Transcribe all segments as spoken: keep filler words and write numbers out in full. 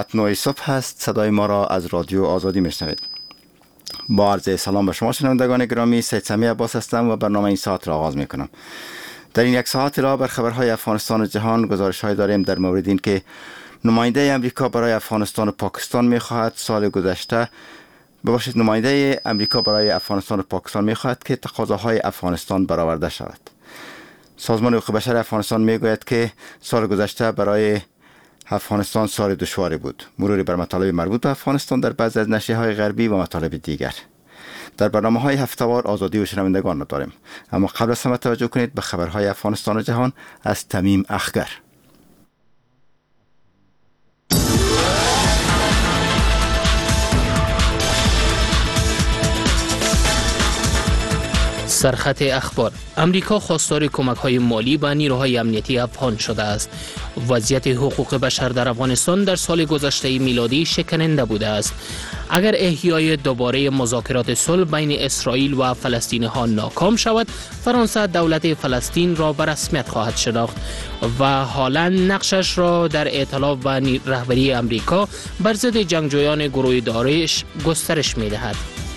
ساعت نه صبح است. صدای ما را از رادیو آزادی میشنوید. با عرض سلام به شما شنوندگان گرامی، سید سمیع عباس هستم و برنامه این ساعت را آغاز میکنم. در این یک ساعت را بر خبرهای افغانستان و جهان گزارش‌های داریم در مورد این که نماینده امریکا برای افغانستان و پاکستان میخواهد سال گذشته ببخشید نماینده امریکا برای افغانستان و پاکستان میخواهد که تقاضاهای افغانستان برآورده شود. سازمان حقوق بشر افغانستان میگوید که سال گذشته برای افغانستان سال دشواری بود. مروری بر مطالب مربوط به افغانستان در بعضی از نشریه‌های غربی و مطالب دیگر. در برنامه‌های هفته‌وار آزادی و شنوندگان را داریم. اما قبل از همه توجه کنید به خبرهای افغانستان و جهان از تمیم اخگر. سرخط اخبار: امریکا خواستار کمک‌های مالی به نیروهای امنیتی افغان شده است. وضعیت حقوق بشر در افغانستان در سال گذشته میلادی شکننده بوده است. اگر احیای دوباره مذاکرات صلح بین اسرائیل و فلسطینی ها ناکام شود، فرانسه دولت فلسطین را به رسمیت خواهد شناخت و حالا نقشش را در ائتلاف و رهبری امریکا بر ضد جنگجویان گروه داعش گسترش می‌دهد.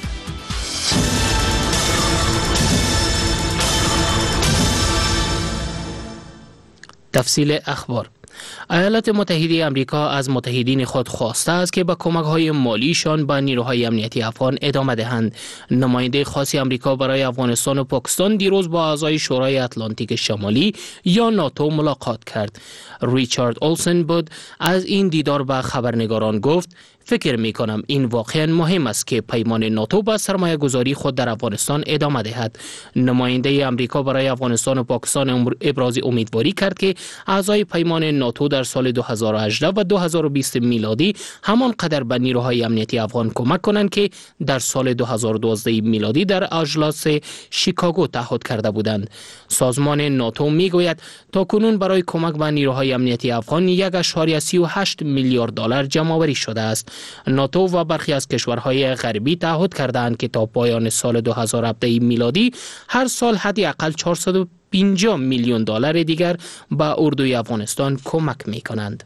تفصیل اخبار: ایالات متحده آمریکا از متحدین خود خواسته است که با کمک‌های مالیشان به نیروهای امنیتی افغان ادامه دهند. نماینده خاص آمریکا برای افغانستان و پاکستان دیروز با اعضای شورای اتلانتیک شمالی یا ناتو ملاقات کرد. ریچارد اولسن بود از این دیدار به خبرنگاران گفت: فکر می کنم این واقعا مهم است که پیمان ناتو به سرمایه گذاری خود در افغانستان ادامه دهد. نماینده امریکا برای افغانستان و پاکستان ابراز امیدواری کرد که اعضای پیمان ناتو در سال دو هزار و هجده و دو هزار و بیست میلادی همان قدر به نیروهای امنیتی افغان کمک کنند که در سال دو هزار و دوازده میلادی در اجلاس شیکاگو تعهد کرده بودند. سازمان ناتو میگوید تاکنون برای کمک به نیروهای امنیتی افغان یک و سی و هشت میلیارد دلار جمع‌آوری شده است. ناتو و برخی از کشورهای غربی تعهد کردند که تا پایان سال دو هزار و هفده میلادی هر سال حداقل چهارصد و پنجاه میلیون دلار دیگر به اردوی افغانستان کمک می‌کنند.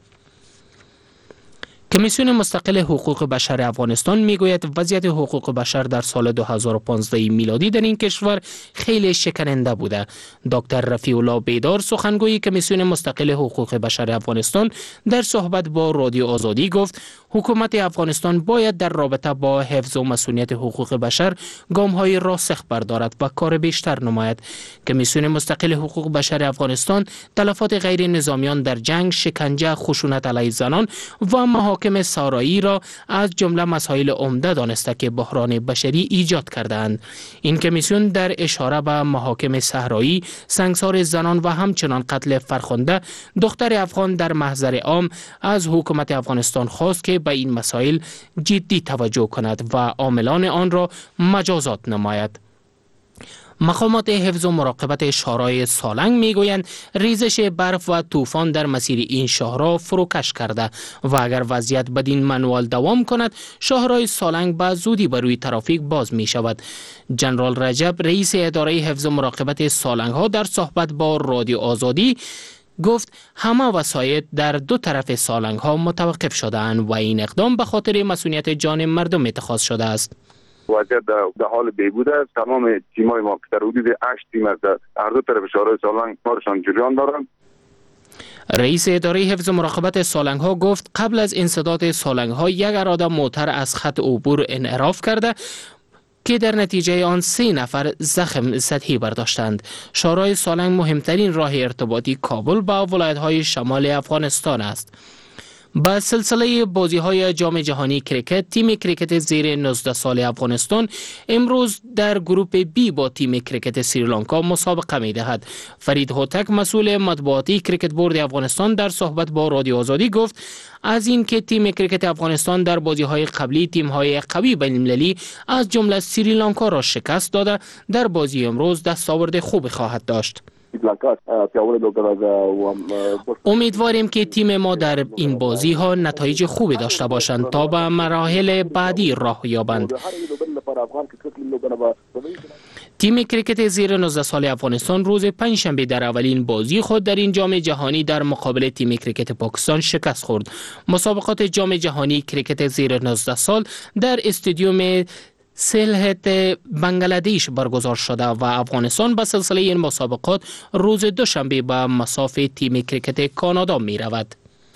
کمیسیون مستقل حقوق بشر افغانستان میگوید وضعیت حقوق بشر در سال دو هزار و پانزده میلادی در این کشور خیلی شکننده بوده. دکتر رفیع الله بیدار، سخنگوی کمیسیون مستقل حقوق بشر افغانستان، در صحبت با رادیو آزادی گفت حکومت افغانستان باید در رابطه با حفظ و مسئولیت حقوق بشر گام‌های راسخ بردارد و کار بیشتر نماید. کمیسیون مستقل حقوق بشر افغانستان تلفات غیر نظامیان در جنگ، شکنجه، خشونت علیه زنان و محاکم سارایی را از جمله مسائل عمده دانسته که بحران بشری ایجاد کردند. این کمیسیون در اشاره به محاکم صحرایی، سنگسار زنان و همچنان قتل فرخنده دختر افغان در محضر عام از حکومت افغانستان خواست که به این مسائل جدی توجه کند و عاملان آن را مجازات نماید. مقامات حفظ و مراقبت شاهراه سالنگ میگویند ریزش برف و طوفان در مسیر این شاهراه فروکش کرده و اگر وضعیت بدین منوال دوام کند شاهراه سالنگ به زودی بر روی ترافیک باز می شود. جنرال رجب، رئیس اداره حفظ و مراقبت سالنگ ها، در صحبت با رادیو آزادی گفت همه وسایط در دو طرف سالنگ ها متوقف شده اند و این اقدام به خاطر مسئولیت جان مردم اتخاذ شده است. وضعیت در حال بهبود است. تمام تیم‌های ما که در حدود هشت تیم از هر دو طرف شاهراه سالنگ کارشان جریان دارند. رئیس اداره حفظ و مراقبت سالنگ ها گفت قبل از انسداد سالنگ ها یک اراده موتر از خط عبور انحراف کرده که در نتیجه آن سه نفر زخم سطحی برداشتند. شاهراه سالنگ مهمترین راه ارتباطی کابل با ولایت‌های شمال افغانستان است. با سلسله بازی‌های جام جهانی کریکت، تیم کریکت زیر نوزده سال افغانستان امروز در گروپ بی با تیم کریکت سریلانکا مسابقه می‌دهد. فرید هوتک، مسئول مطبوعاتی کریکت بورد افغانستان، در صحبت با رادیو آزادی گفت از این که تیم کریکت افغانستان در بازی‌های قبلی تیم‌های قوی بین‌المللی از جمله سریلانکا را شکست داده، در بازی امروز دستاورد خوبی خواهد داشت. امیدواریم که تیم ما در این بازی ها نتایج خوبی داشته باشند تا به مراحل بعدی راه یابند. تیم کریکت زیر نوزده سال افغانستان روز پنجشنبه در اولین بازی خود در این جام جهانی در مقابل تیم کریکت پاکستان شکست خورد. مسابقات جام جهانی کریکت زیر نوزده سال در استادیوم سلهت بنگلادش برگزار شده و افغانستان به سلسله این مسابقات روز دوشنبه به مصاف تیم کریکت کانادا می رود.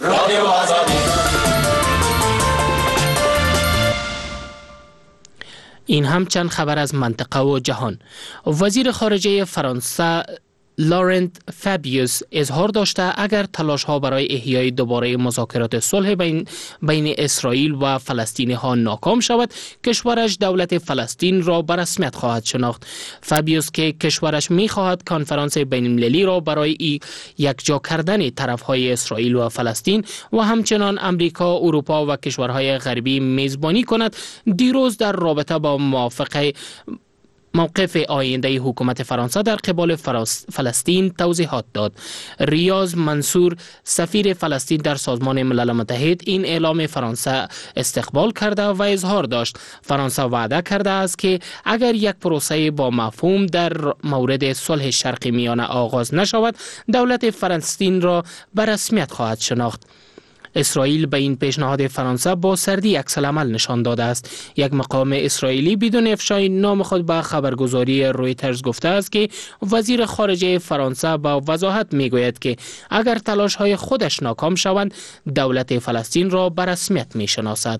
این هم چند خبر از منطقه و جهان. وزیر خارجه فرانسه لورنت فابیوس اظهار داشته اگر تلاش ها برای احیای دوباره مذاکرات صلح بین بین اسرائیل و فلسطینی ها ناکام شود، کشورش دولت فلسطین را به رسمیت خواهد شناخت. فابیوس که کشورش می خواهد کنفرانس بین المللی را برای یکجا کردن طرف های اسرائیل و فلسطین و همچنان امریکا، اروپا و کشورهای غربی میزبانی کند، دیروز در رابطه با موافقه موقف آینده حکومت فرانسه در قبال فلسطین توضیحات داد. ریاض منصور سفیر فلسطین در سازمان ملل متحد این اعلام فرانسه استقبال کرده و اظهار داشت فرانسه وعده کرده است که اگر یک پروسه با مفهوم در مورد صلح شرق میانه آغاز نشود، دولت فلسطین را به رسمیت خواهد شناخت. اسرائیل به این پیشنهاد فرانسه با سردی عکس العمل نشان داده است. یک مقام اسرائیلی بدون افشای نام خود به خبرگزاری رویترز گفته است که وزیر خارجه فرانسه با وضاحت میگوید که اگر تلاش های خودش ناکام شوند، دولت فلسطین را به رسمیت میشناسد.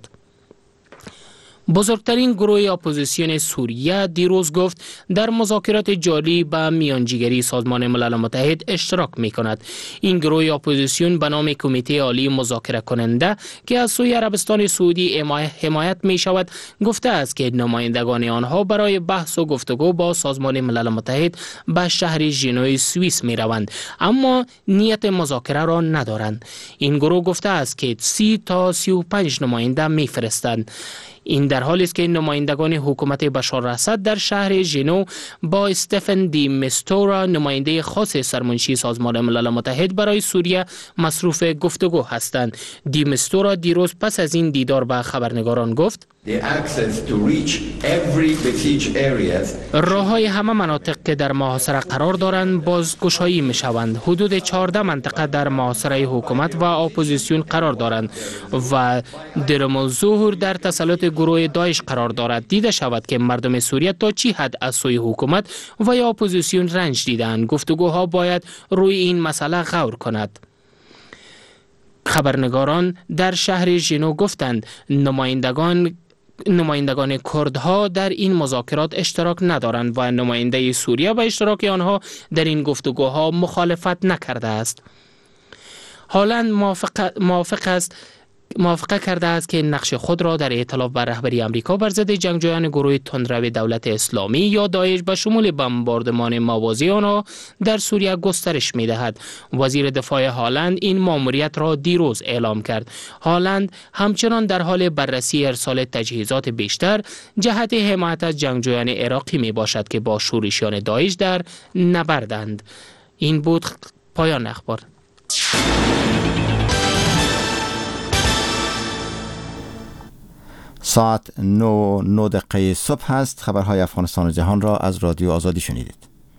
بزرگترین گروه اپوزیسیون سوریه دیروز گفت در مذاکرات جاری به میانجیگری سازمان ملل متحد اشتراک می کند. این گروه اپوزیسیون به نام کمیته عالی مذاکره کننده که از سوی عربستان سعودی حمایت می شود گفته است که نمایندگان آنها برای بحث و گفتگو با سازمان ملل متحد به شهر ژنو سوئیس می روند، اما نیت مذاکره را ندارند. این گروه گفته است که سی تا سی و پنج نماینده می فرستند. این در حالی است که نمایندگان حکومت بشار اسد در شهر ژنو با استفن دی مستورا نماینده خاص سرمنشی سازمان ملل متحد برای سوریه مصروف گفتگو هستند. دی مستورا دیروز پس از این دیدار به خبرنگاران گفت راه‌های همه مناطق که در محاصره قرار دارند بازگشایی می‌شوند. حدود چهارده منطقه در محاصره حکومت و اپوزیسیون قرار دارند و درم الظهور در تسلط گروه داعش قرار دارد. دیده شود که مردم سوریه تا چی حد از سوی حکومت و یا اپوزیسیون رنج دیدند. گفتگوها باید روی این مسئله غور کند. خبرنگاران در شهر ژنو گفتند نمایندگان نمایندگان کردها در این مذاکرات اشتراک ندارند و نماینده سوریه به اشتراک آنها در این گفتگوها مخالفت نکرده است. هالند موافق, موافق است موافقه کرده است که نقش خود را در ائتلاف بر رهبری آمریکا بر ضد جنگجویان گروه تندرو دولت اسلامی یا داعش به شمول بمباردمان موازی آنها در سوریه گسترش می‌دهد. وزیر دفاع هالند این مأموریت را دیروز اعلام کرد. هالند همچنان در حال بررسی ارسال تجهیزات بیشتر جهت حمایت از جنگجویان عراقی میباشد که با شورشیان داعش در نبردند. این بود پایان اخبار. ساعت نو نو دقیقه صبح هست. خبرهای افغانستان و جهان را از رادیو آزادی شنیدید.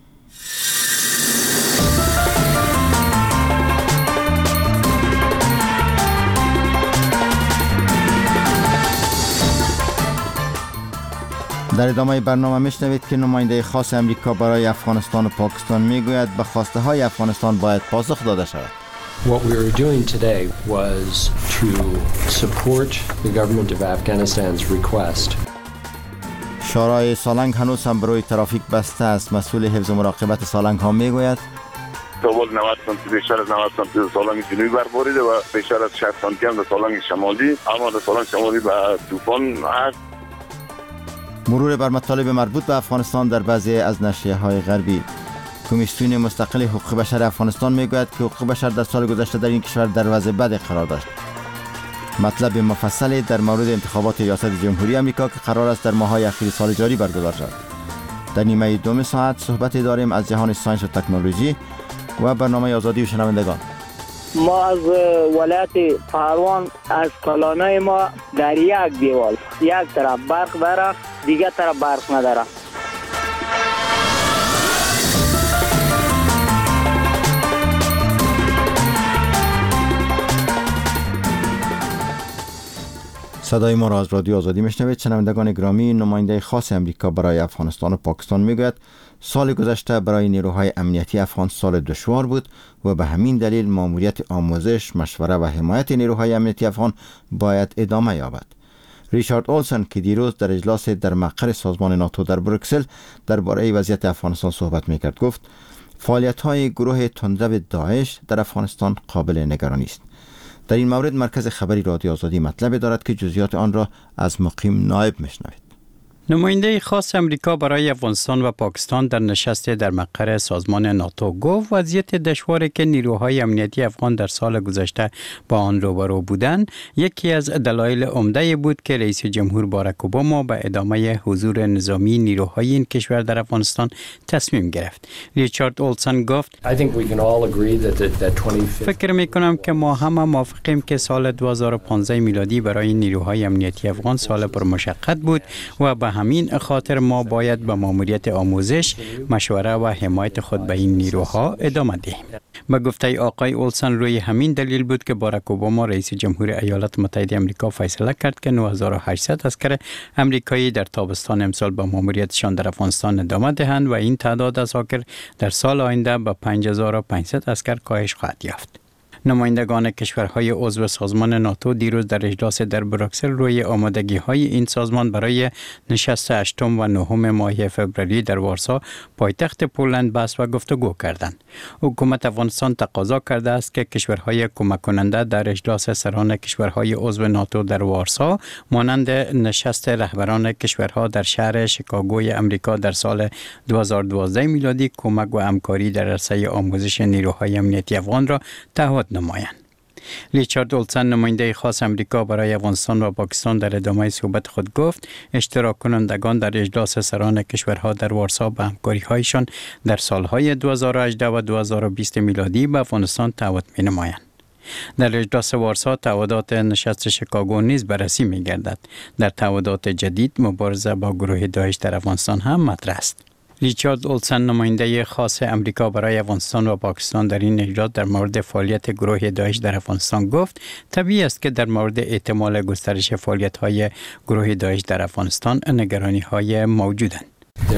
در ادامه برنامه میشنوید که نماینده خاص امریکا برای افغانستان و پاکستان میگوید به خواسته های افغانستان باید پاسخ داده شود. What we were doing today was to support the government of Afghanistan's request. شورای سالنگ هنوز هم برای ترافیک بسته است. مسئول حفظ و مراقبت سالنگ ها میگوید تا بود نود سانتی بیشتر از نود سانتی سالنگ جنوبی برباریده و بیشتر از شصت سانتی هم در سالنگ شمالی، اما در سالنگ شمالی به طوفان هست. مرور بر مطالب مربوط به افغانستان در بعضی از نشریه‌های غربی. کمیسیون مستقل حقوق بشر افغانستان میگوید که حقوق بشر در سال گذشته در این کشور در وضع بد قرار داشت. مطلب مفصلی در مورد انتخابات ریاست جمهوری آمریکا که قرار است در ماه‌های اخیر سال جاری برگزار شود. در نیمه دوم ساعت صحبت داریم از جهان ساینس و تکنولوژی و برنامه آزادی و شنوندگان. ما از ولایت پروان از کلانای ما در یک دیوال یک طرف برق داره، دیگه طرف برق نداره. صدای ما را از رادیو آزادی میشنوید. شنوندگان گرامی، نماینده خاص امریکا برای افغانستان و پاکستان میگوید سال گذشته برای نیروهای امنیتی افغان سال دشوار بود و به همین دلیل ماموریت آموزش، مشوره و حمایت نیروهای امنیتی افغان باید ادامه یابد. ریچارد اولسن که دیروز در اجلاس در مقر سازمان ناتو در بروکسل درباره وضعیت افغانستان صحبت میکرد گفت فعالیت‌های گروه تندرو داعش در افغانستان قابل نگرانی است. در این مورد مرکز خبری رادیو آزادی مطلب دارد که جزئیات آن را از مقیم نایب میشنوید. نماینده خاص امریکا برای افغانستان و پاکستان در نشست در مقر سازمان ناتو گفت وضعیت دشواری که نیروهای امنیتی افغان در سال گذشته با آن روبرو بودند یکی از دلایل عمده بود که رئیس جمهور باراک اوباما به ادامه حضور نظامی نیروهای این کشور در افغانستان تصمیم گرفت. ریچارد اولسن گفت فکر می کنم که ما همه موافقیم که سال دو هزار و پانزده میلادی برای نیروهای امنیتی افغان سال پرمشقت بود و به همین خاطر ما باید به ماموریت آموزش، مشوره و حمایت خود به این نیروها ادامه دهیم. به گفته آقای اولسن روی همین دلیل بود که باراک اوباما رئیس جمهور ایالات متحده آمریکا فیصله کرد که نه هزار و هشتصد عسکر آمریکایی در تابستان امسال به ماموریتشان در افغانستان ادامه دهند و این تعداد عساکر در سال آینده به پنج هزار و پانصد عسکر کاهش خواهد یافت. نمایندگان کشورهای عضو سازمان ناتو دیروز در اجلاس در بروکسل روی آمادگی‌های این سازمان برای نشست هشتم و نهم ماه فوریه در وارسا پایتخت پولند بحث و گفتگو کردند. حکومت افغانستان تقاضا کرده است که کشورهای کمک کننده در اجلاس سران کشورهای عضو ناتو در وارسا مانند نشست رهبران کشورها در شهر شیکاگوی امریکا در سال دو هزار و دوازده میلادی کمک و همکاری در عرصه آموزش نیروهای امنیتی افغان را تعهد نمایند. ریچارد اولسن نماینده خاص امریکا برای افغانستان و پاکستان در ادامه صحبت خود گفت اشتراک کنندگان در اجلاس سران کشورها در وارسا به همکاری‌هایشان در سالهای دو هزار و هجده و دو هزار و بیست میلادی به افغانستان تعهد می‌نمایند. در اجلاس وارسا تعهدات نشست شیکاگو نیز بررسی می‌گردد. در تعهدات جدید مبارزه با گروه داعش در افغانستان هم مطرح است. ریچارد اولسن نماینده خاص امریکا برای افغانستان و پاکستان در این اجلاس در مورد فعالیت گروه داعش در افغانستان گفت طبیعی است که در مورد احتمال گسترش فعالیت‌های گروه داعش در افغانستان نگرانی‌های موجودند.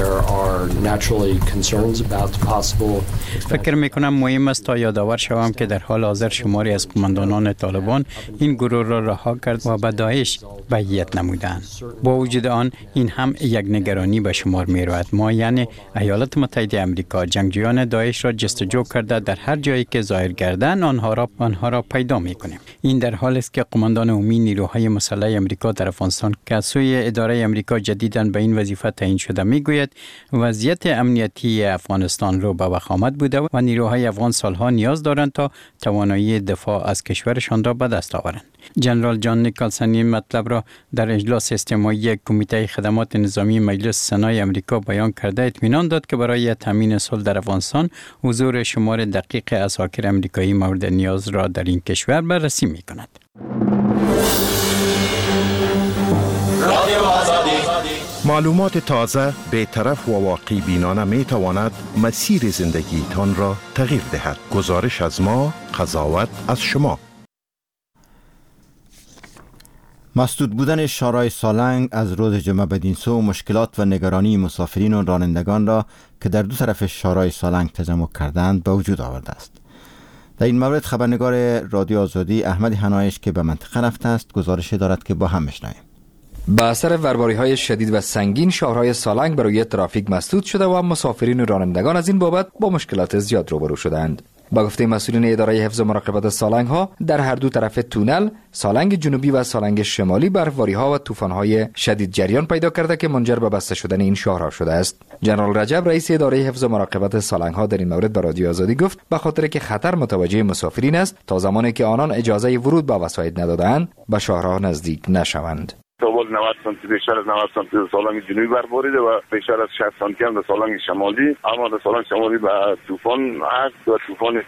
فکر میکنم مهم است تا یادآور شوم که در حال حاضر شماری از قماندانان طالبان این گروه را رها کرد و به داعش بیعت نمودند. با وجود آن این هم یک نگرانی به شمار می رود. ما یعنی ایالات متحده آمریکا جنگجویان داعش را جستجو کرده در هر جایی که ظاهر گردند آنها را آنها را پیدا می کنیم. این در حالی است که قماندان عمومی نیروهای مسلح آمریکا در افغانستان که از سوی اداره آمریکا جدیداً به این وظیفه تعیین شده می گوید وضعیت امنیتی افغانستان رو به وخامت بوده و نیروهای افغان سالها نیاز دارند تا توانایی دفاع از کشورشان را به دست آورند. جنرال جان نیکلسن این مطلب را در اجلاس استماعی کمیته خدمات نظامی مجلس سنای آمریکا بیان کرده اطمینان داد که برای تامین صلح در افغانستان حضور شمار دقیق عساکر آمریکایی مورد نیاز را در این کشور بررسی می‌کند. معلومات تازه، بی‌طرف و واقعی بینانه می تواند مسیر زندگیتان را تغییر دهد. گزارش از ما، قضاوت از شما. مسدود بودن شارع سالنگ از روز جمعه بدین سو مشکلات و نگرانی مسافرین و رانندگان را که در دو طرف شارع سالنگ تجمع کردند به وجود آورده است. در این مورد خبرنگار رادیو آزادی احمد حنایش که به منطقه رفته است گزارش دارد که با هم بشنویم. با اثر ورباری‌های شدید و سنگین شاهراه سالنگ برای ترافیک مسدود شده و مسافرین و رانندگان از این بابت با مشکلات زیاد روبرو شدند. با گفته مسئولین اداره حفظ و مراقبت سالنگ ها در هر دو طرف تونل سالنگ جنوبی و سالنگ شمالی برفباری ها و طوفان های شدید جریان پیدا کرده که منجر به بسته شدن این شاهراه شده است. جنرال رجب رئیس اداره حفظ و مراقبت سالنگ ها در این مورد به رادیو آزادی گفت به خاطر که خطر متوجه مسافرین است تا زمانی که آنان اجازه ورود به وسایط ندادند به شاهراه نزدیک نشوند. سوال نود سانتی بیشتر از نود سانتی در سالنگ جنوبی برباریده و بیشتر از شصت سانتی هم در سالنگ شمالی. اما در سالنگ شمالی به طوفان است و طوفانی که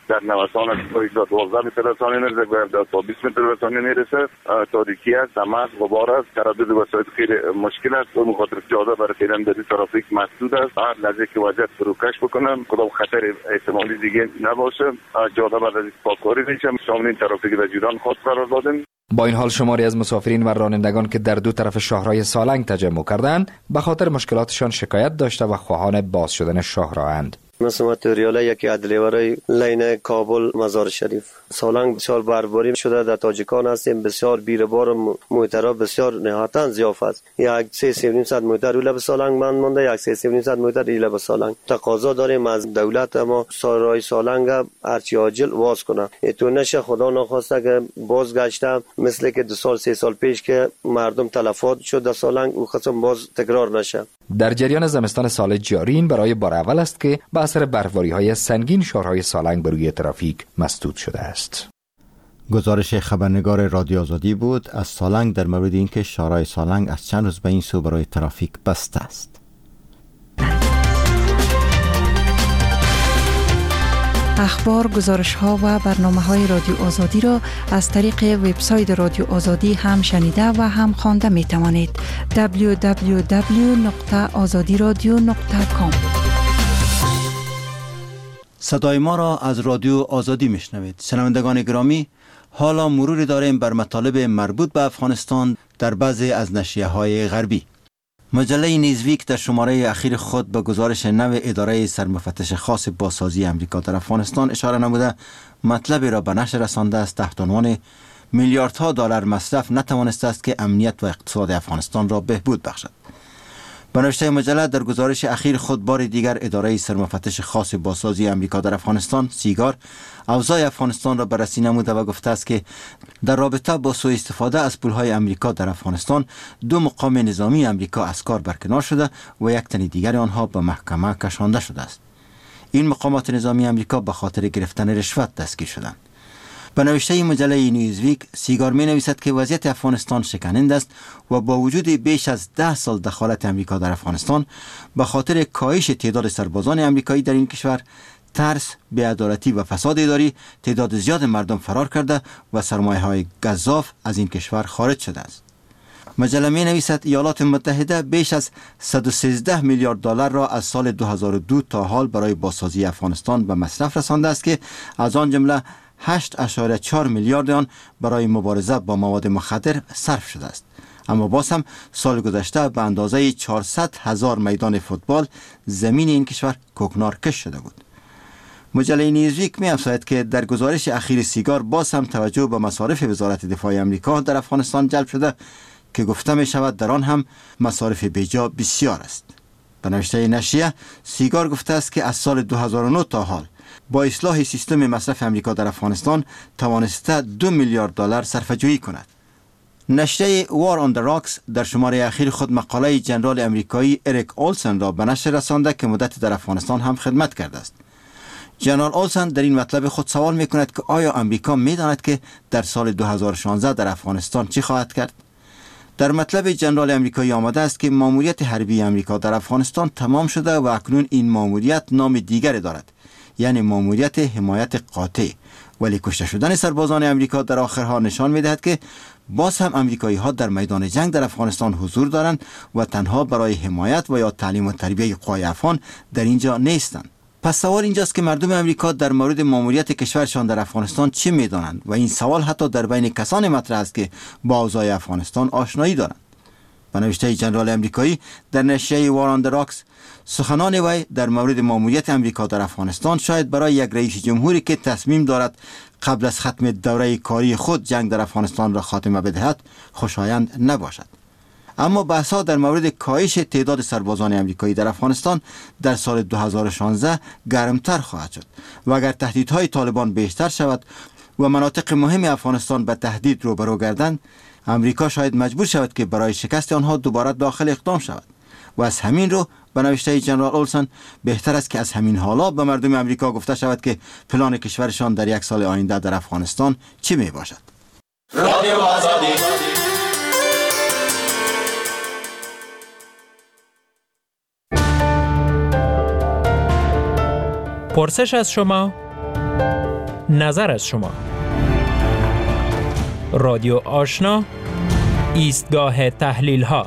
در نوسان از دوازده متر ثانیه میرسه و تا بیست متر ثانیه میرسه. تاریکی است، دمه، غبار است، تردد وسایل خیلی مشکل است و مخاطر جاده برای پیرندازی ترافیک مسدود است. هر لحظه که وضعیت فروکش بکنم کدام خطر احتمالی دیگه نباشه جاده بعد از پاککاری میشه. شامل ترافیک در جریان خاص قرار دادیم. با این حال شماری از مسافرین و رانندگان که در دو طرف شاهراه سالنگ تجمع کردند به خاطر مشکلاتشان شکایت داشته و خواهان باز شدن شاهراهند. مثل ماتریالا یکی عدلیوری لین کابل مزار شریف سالنگ بسیار برباری شده. در تاجیکان هستیم بسیار بیربار موترها بسیار نهایتا زیاف است. یک سه سه نیم صد موتر اوله به سالنگ من مونده، یک سه سه نیم صد موتر ایله به سالنگ. تقاضا داریم از دولت اما شاهراه سالنگ هرچی عاجل واز کنه. تو نشه خدا نخواسته که بازگشته مثل که دو سال سه سال پیش که مردم تلفات شد در سالنگ او قسم باز تکرار نشه. در جریان زمستان سال جاری این برای بار اول است که به اثر برفباری‌های سنگین شاهراه سالنگ بر روی ترافیک مسدود شده است. گزارش خبرنگار رادیو آزادی بود از سالنگ در مورد اینکه شاهراه سالنگ از چند روز به این سو برای ترافیک بسته است. اخبار، گزارش‌ها و برنامه‌های رادیو آزادی را از طریق وبسایت رادیو آزادی هم شنیده و هم خوانده می‌توانید. دبلیو دبلیو دبلیو دات آزادی رادیو دات کام. صدای ما را از رادیو آزادی میشنوید. شنوندگان گرامی، حالا مروری داریم بر مطالب مربوط به افغانستان در بعضی از نشریه‌های غربی. مجله نیوزویک در شماره اخیر خود به گزارش نو اداره سرمفتش خاص بازسازی امریکا در افغانستان اشاره نموده مطلبی را به نشر رسانده است تحت عنوان میلیاردها دلار مصرف نتوانسته است که امنیت و اقتصاد افغانستان را بهبود بخشد. به نوشته مجله در گزارش اخیر خود بار دیگر اداره سرمفتش خاص بازسازی امریکا در افغانستان سیگار اوضاع افغانستان را بررسی نموده و گفته است که در رابطه با سوء استفاده از پولهای امریکا در افغانستان دو مقام نظامی امریکا از کار برکنار شده و یک تن دیگر آنها به محکمه کشانده شده است. این مقامات نظامی امریکا به خاطر گرفتن رشوت دستگیر شدند. به نوشته مجله نیوزویک سیگار می نویسد که وضعیت افغانستان شکننده است و با وجود بیش از ده سال دخالت امریکا در افغانستان به خاطر کاهش تعداد سربازان امریکایی در این کشور، ترس، بی‌عدالتی و فساد اداری تعداد زیاد مردم فرار کرده و سرمایه‌های گزاف از این کشور خارج شده است. مجله می نویسد ایالات متحده بیش از صد و سیزده میلیارد دلار را از سال دو هزار و دو تا حال برای بازسازی افغانستان به مصرف رسانده است که از آن جمله هشت اشاره چهار میلیارد آن برای مبارزه با مواد مخدر صرف شده است. اما باز هم سال گذشته به اندازه چهارصد هزار میدان فوتبال زمین این کشور کوکنار کش شده بود. مجله نیوزویک می افزاید که در گزارش اخیر سیگار باز هم توجه به مصارف وزارت دفاع آمریکا در افغانستان جلب شده که گفته می شود در آن هم مصارف بیجا بسیار است. به نوشته نشریه سیگار گفته است که از سال دو هزار و نه تا حال با اصلاح سیستم مصرف امریکا در افغانستان توانسته دو میلیارد دلار صرفه‌جویی کند. نشریه وار آن دی راکس در شماره اخیر خود مقاله ژنرال امریکایی اریک اولسن را به نشر رسانده که مدت در افغانستان هم خدمت کرده است. ژنرال اولسن در این مطلب خود سوال می کند که آیا امریکا می داند که در سال دو هزار و شانزده در افغانستان چی خواهد کرد؟ در مطلب ژنرال امریکایی آمده است که ماموریت حربی امریکا در افغانستان تمام شده و اکنون این ماموریت نام دیگری دارد، یعنی ماموریت حمایت قاطع، ولی کشته شدن سربازان امریکا در آخرها نشان می‌دهد که باز هم امریکایی‌ها در میدان جنگ در افغانستان حضور دارند و تنها برای حمایت و یا تعلیم و تربیت قوای افغان در اینجا نیستند. پس سوال اینجاست که مردم امریکا در مورد ماموریت کشورشان در افغانستان چه می‌دانند و این سوال حتی در بین کسان مطرح است که با اوضاع افغانستان آشنایی دارند. به نوشته ژنرال امریکایی در نشریه وار آن دی راکس سخنان وی در مورد ماموریت امریکا در افغانستان شاید برای یک رئیس جمهوری که تصمیم دارد قبل از ختم دوره کاری خود جنگ در افغانستان را خاتمه بدهد خوشایند نباشد. اما بحث‌ها در مورد کاهش تعداد سربازان امریکایی در افغانستان در سال دو هزار و شانزده گرمتر خواهد شد و اگر تهدیدهای طالبان بیشتر شود و مناطق مهم افغانستان به تهدید روبرو گردند، امریکا شاید مجبور شود که برای شکست آنها دوباره داخل اقدام شود و از همین رو به نوشته ژنرال اولسن بهتر است که از همین حالا به مردم امریکا گفته شود که پلان کشورشان در یک سال آینده در افغانستان چی می باشد. رادیو آزادی. پرسش از شما نظر از شما. رادیو آشنا، ایستگاه تحلیل ها.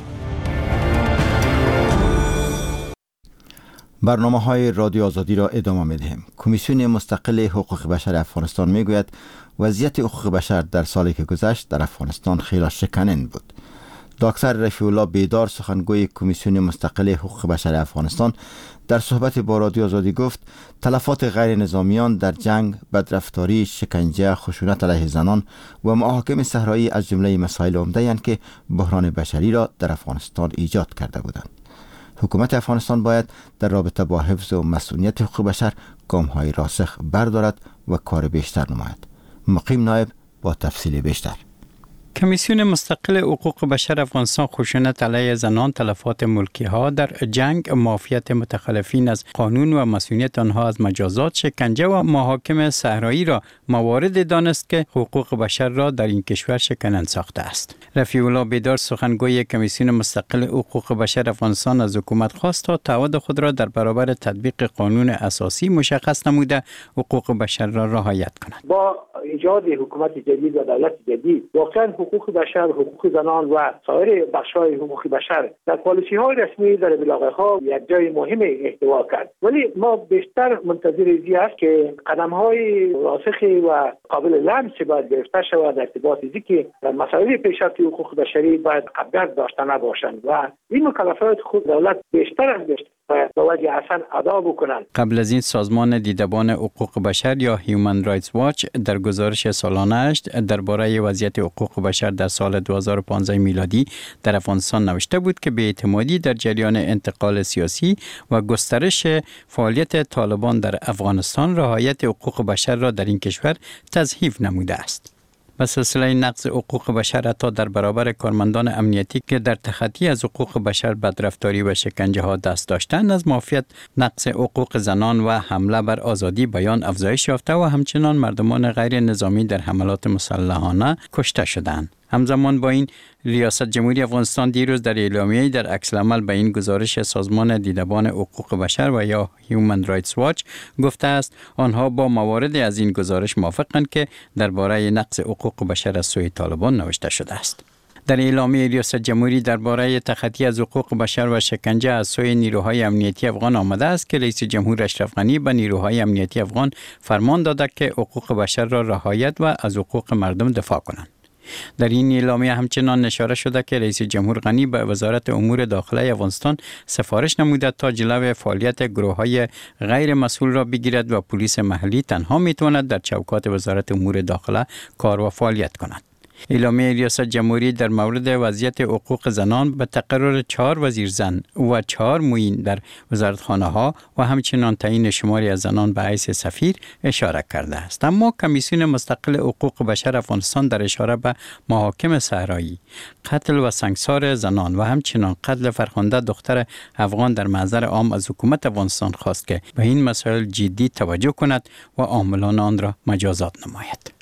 برنامه های رادیو آزادی را ادامه می دهیم. کمیسیون مستقل حقوق بشر افغانستان می گوید وضعیت حقوق بشر در سالی که گذشت در افغانستان خیلی شکننده بود. دکتر رفیع الله بیدار سخنگوی کمیسیون مستقل حقوق بشر افغانستان در صحبت با رادیو آزادی گفت تلفات غیر نظامیان در جنگ، بدرفتاری، شکنجه، خشونت علیه زنان و محاکم صحرایی از جمله مسائل عمده اند که بحران بشری را در افغانستان ایجاد کرده بودند. حکومت افغانستان باید در رابطه با حفظ و مسئولیت حقوق بشر گام‌های راسخ بردارد و کار بیشتر نماید. مقیم نایب با تفصیل بیشتر. کمیسیون مستقل حقوق بشر افغانستان خشونت علیه زنان، تلفات ملکی ها در جنگ، معافیت متخلفین از قانون و مسئولیت آنها از مجازات، شکنجه و محاکم صحرایی را موارد دانست که حقوق بشر را در این کشور شکننده ساخته است. رفیع الله بیدار سخنگوی کمیسیون مستقل حقوق بشر افغانستان از حکومت خواست تا تعهد خود را در برابر تطبیق قانون اساسی مشخص نموده حقوق بشر را رعایت کند. با ایجاد حکومت جدید و دولت جدید واقعا حقوق بشر، حقوق زنان و سایر بخش‌های حقوق بشر در پالیسی‌های رسمی در بلاغه‌ها یک جای مهم احتوا کرد. ولی ما بیشتر منتظر این است که قدم‌های راسخ و قابل لمس باید گرفته شود در ارتباط که مسائل پیشرفت حقوق بشری باید قبض داشته نباشند و این مکلفات خود دولت بیشتر از بیشتر با وجه اصلا ادا بکنند. قبل از این سازمان دیدبان حقوق بشر یا هیومن رایتس واچ در گزارش سالانه‌اش درباره وضعیت حقوق بشر در سال دو هزار و پانزده میلادی در افغانستان نوشته بود که بی‌اعتمادی در جریان انتقال سیاسی و گسترش فعالیت طالبان در افغانستان رعایت حقوق بشر را در این کشور تضعیف نموده است. به سلسله نقض حقوق بشر حتی در برابر کارمندان امنیتی که در تخطی از حقوق بشر، بدرفتاری و شکنجه ها دست داشتند، از معافیت نقض حقوق زنان و حمله بر آزادی بیان افزایش یافته و همچنان مردمان غیر نظامی در حملات مسلحانه کشته شدند. همزمان با این ریاست جمهوری افغانستان دیروز در اعلامیه‌ای در عکس العمل به این گزارش سازمان دیدبان حقوق بشر و یا هیومن رایتس واچ گفته است آنها با موارد از این گزارش موافقند که درباره نقض حقوق بشر از سوی طالبان نوشته شده است. در اعلامیه ریاست جمهوری درباره تخطی از حقوق بشر و شکنجه از سوی نیروهای امنیتی افغان آمده است که رئیس جمهور اشرف غنی به نیروهای امنیتی افغان فرمان داده که حقوق بشر را رعایت و از حقوق مردم دفاع کنند. در این اعلامیه همچنان اشاره شده که رئیس جمهور غنی به وزارت امور داخله افغانستان سفارش نموده تا جلوی فعالیت گروه‌های غیر مسئول را بگیرد و پلیس محلی تنها میتواند در چوکات وزارت امور داخله کار و فعالیت کند. اعلامیه ریاست جمهوری در مورد وضعیت حقوق زنان به تقرر چهار وزیر زن و چهار معین در وزارتخانه ها و همچنان تعیین شماری از زنان به حیث سفیر اشاره کرده است. اما کمیسیون مستقل حقوق بشر افغانستان در اشاره به محاکم صحرایی، قتل و سنگسار زنان و همچنان قتل فرخنده دختر افغان در محضر عام از حکومت افغانستان خواست که به این مسائل جدی توجه کند و عاملان آن را مجازات نماید.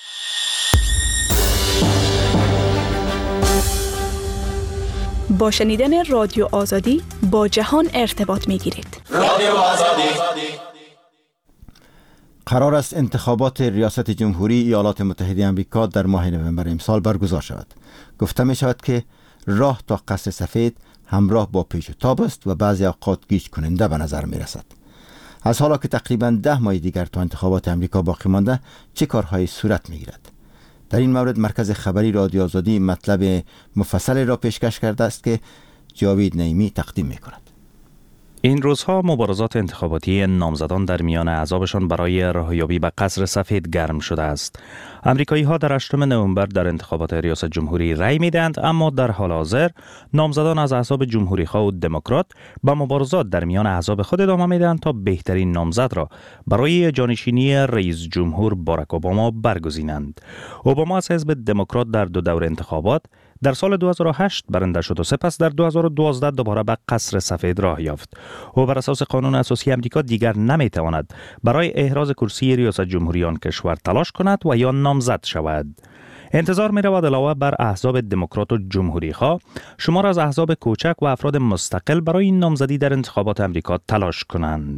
با شنیدن رادیو آزادی با جهان ارتباط می گیرید. رادیو آزادی. قرار است انتخابات ریاست جمهوری ایالات متحده آمریکا در ماه نوامبر امسال برگزار شود. گفته می شود که راه تا قصر سفید همراه با پیچ و تاب است و بعضی اوقات گیج کننده به نظر می رسد. از حالا که تقریباً ده ماه دیگر تا انتخابات آمریکا باقی مانده، چه کارهایی صورت می گیرد؟ در این مورد مرکز خبری رادیو آزادی مطلب مفصل را پیشکش کرده است که جاوید نعیمی تقدیم می کند. این روزها مبارزات انتخاباتی نامزدان در میان احزابشان برای راهیابی به قصر سفید گرم شده است. امریکایی ها در هشتم نوامبر در انتخابات ریاست جمهوری رأی میدهند، اما در حال حاضر نامزدان از احزاب جمهوری خواه و دموکرات به مبارزات در میان احزاب خود ادامه میدهند تا بهترین نامزد را برای جانشینی رئیس جمهور باراک اوباما برگزینند. اوباما از حزب دموکرات در دو دور انتخابات در سال دو هزار و هشت برنده شد و سپس در دو هزار و دوازده دوباره به قصر سفید راه یافت. او بر اساس قانون اساسی امریکا دیگر نمیتواند برای احراز کرسی ریاست جمهوری آن کشور تلاش کند و یا نامزد شود. انتظار می رود علاوه بر احزاب دموکرات و جمهوری خواه، شمار از احزاب کوچک و افراد مستقل برای این نامزدی در انتخابات امریکا تلاش کنند.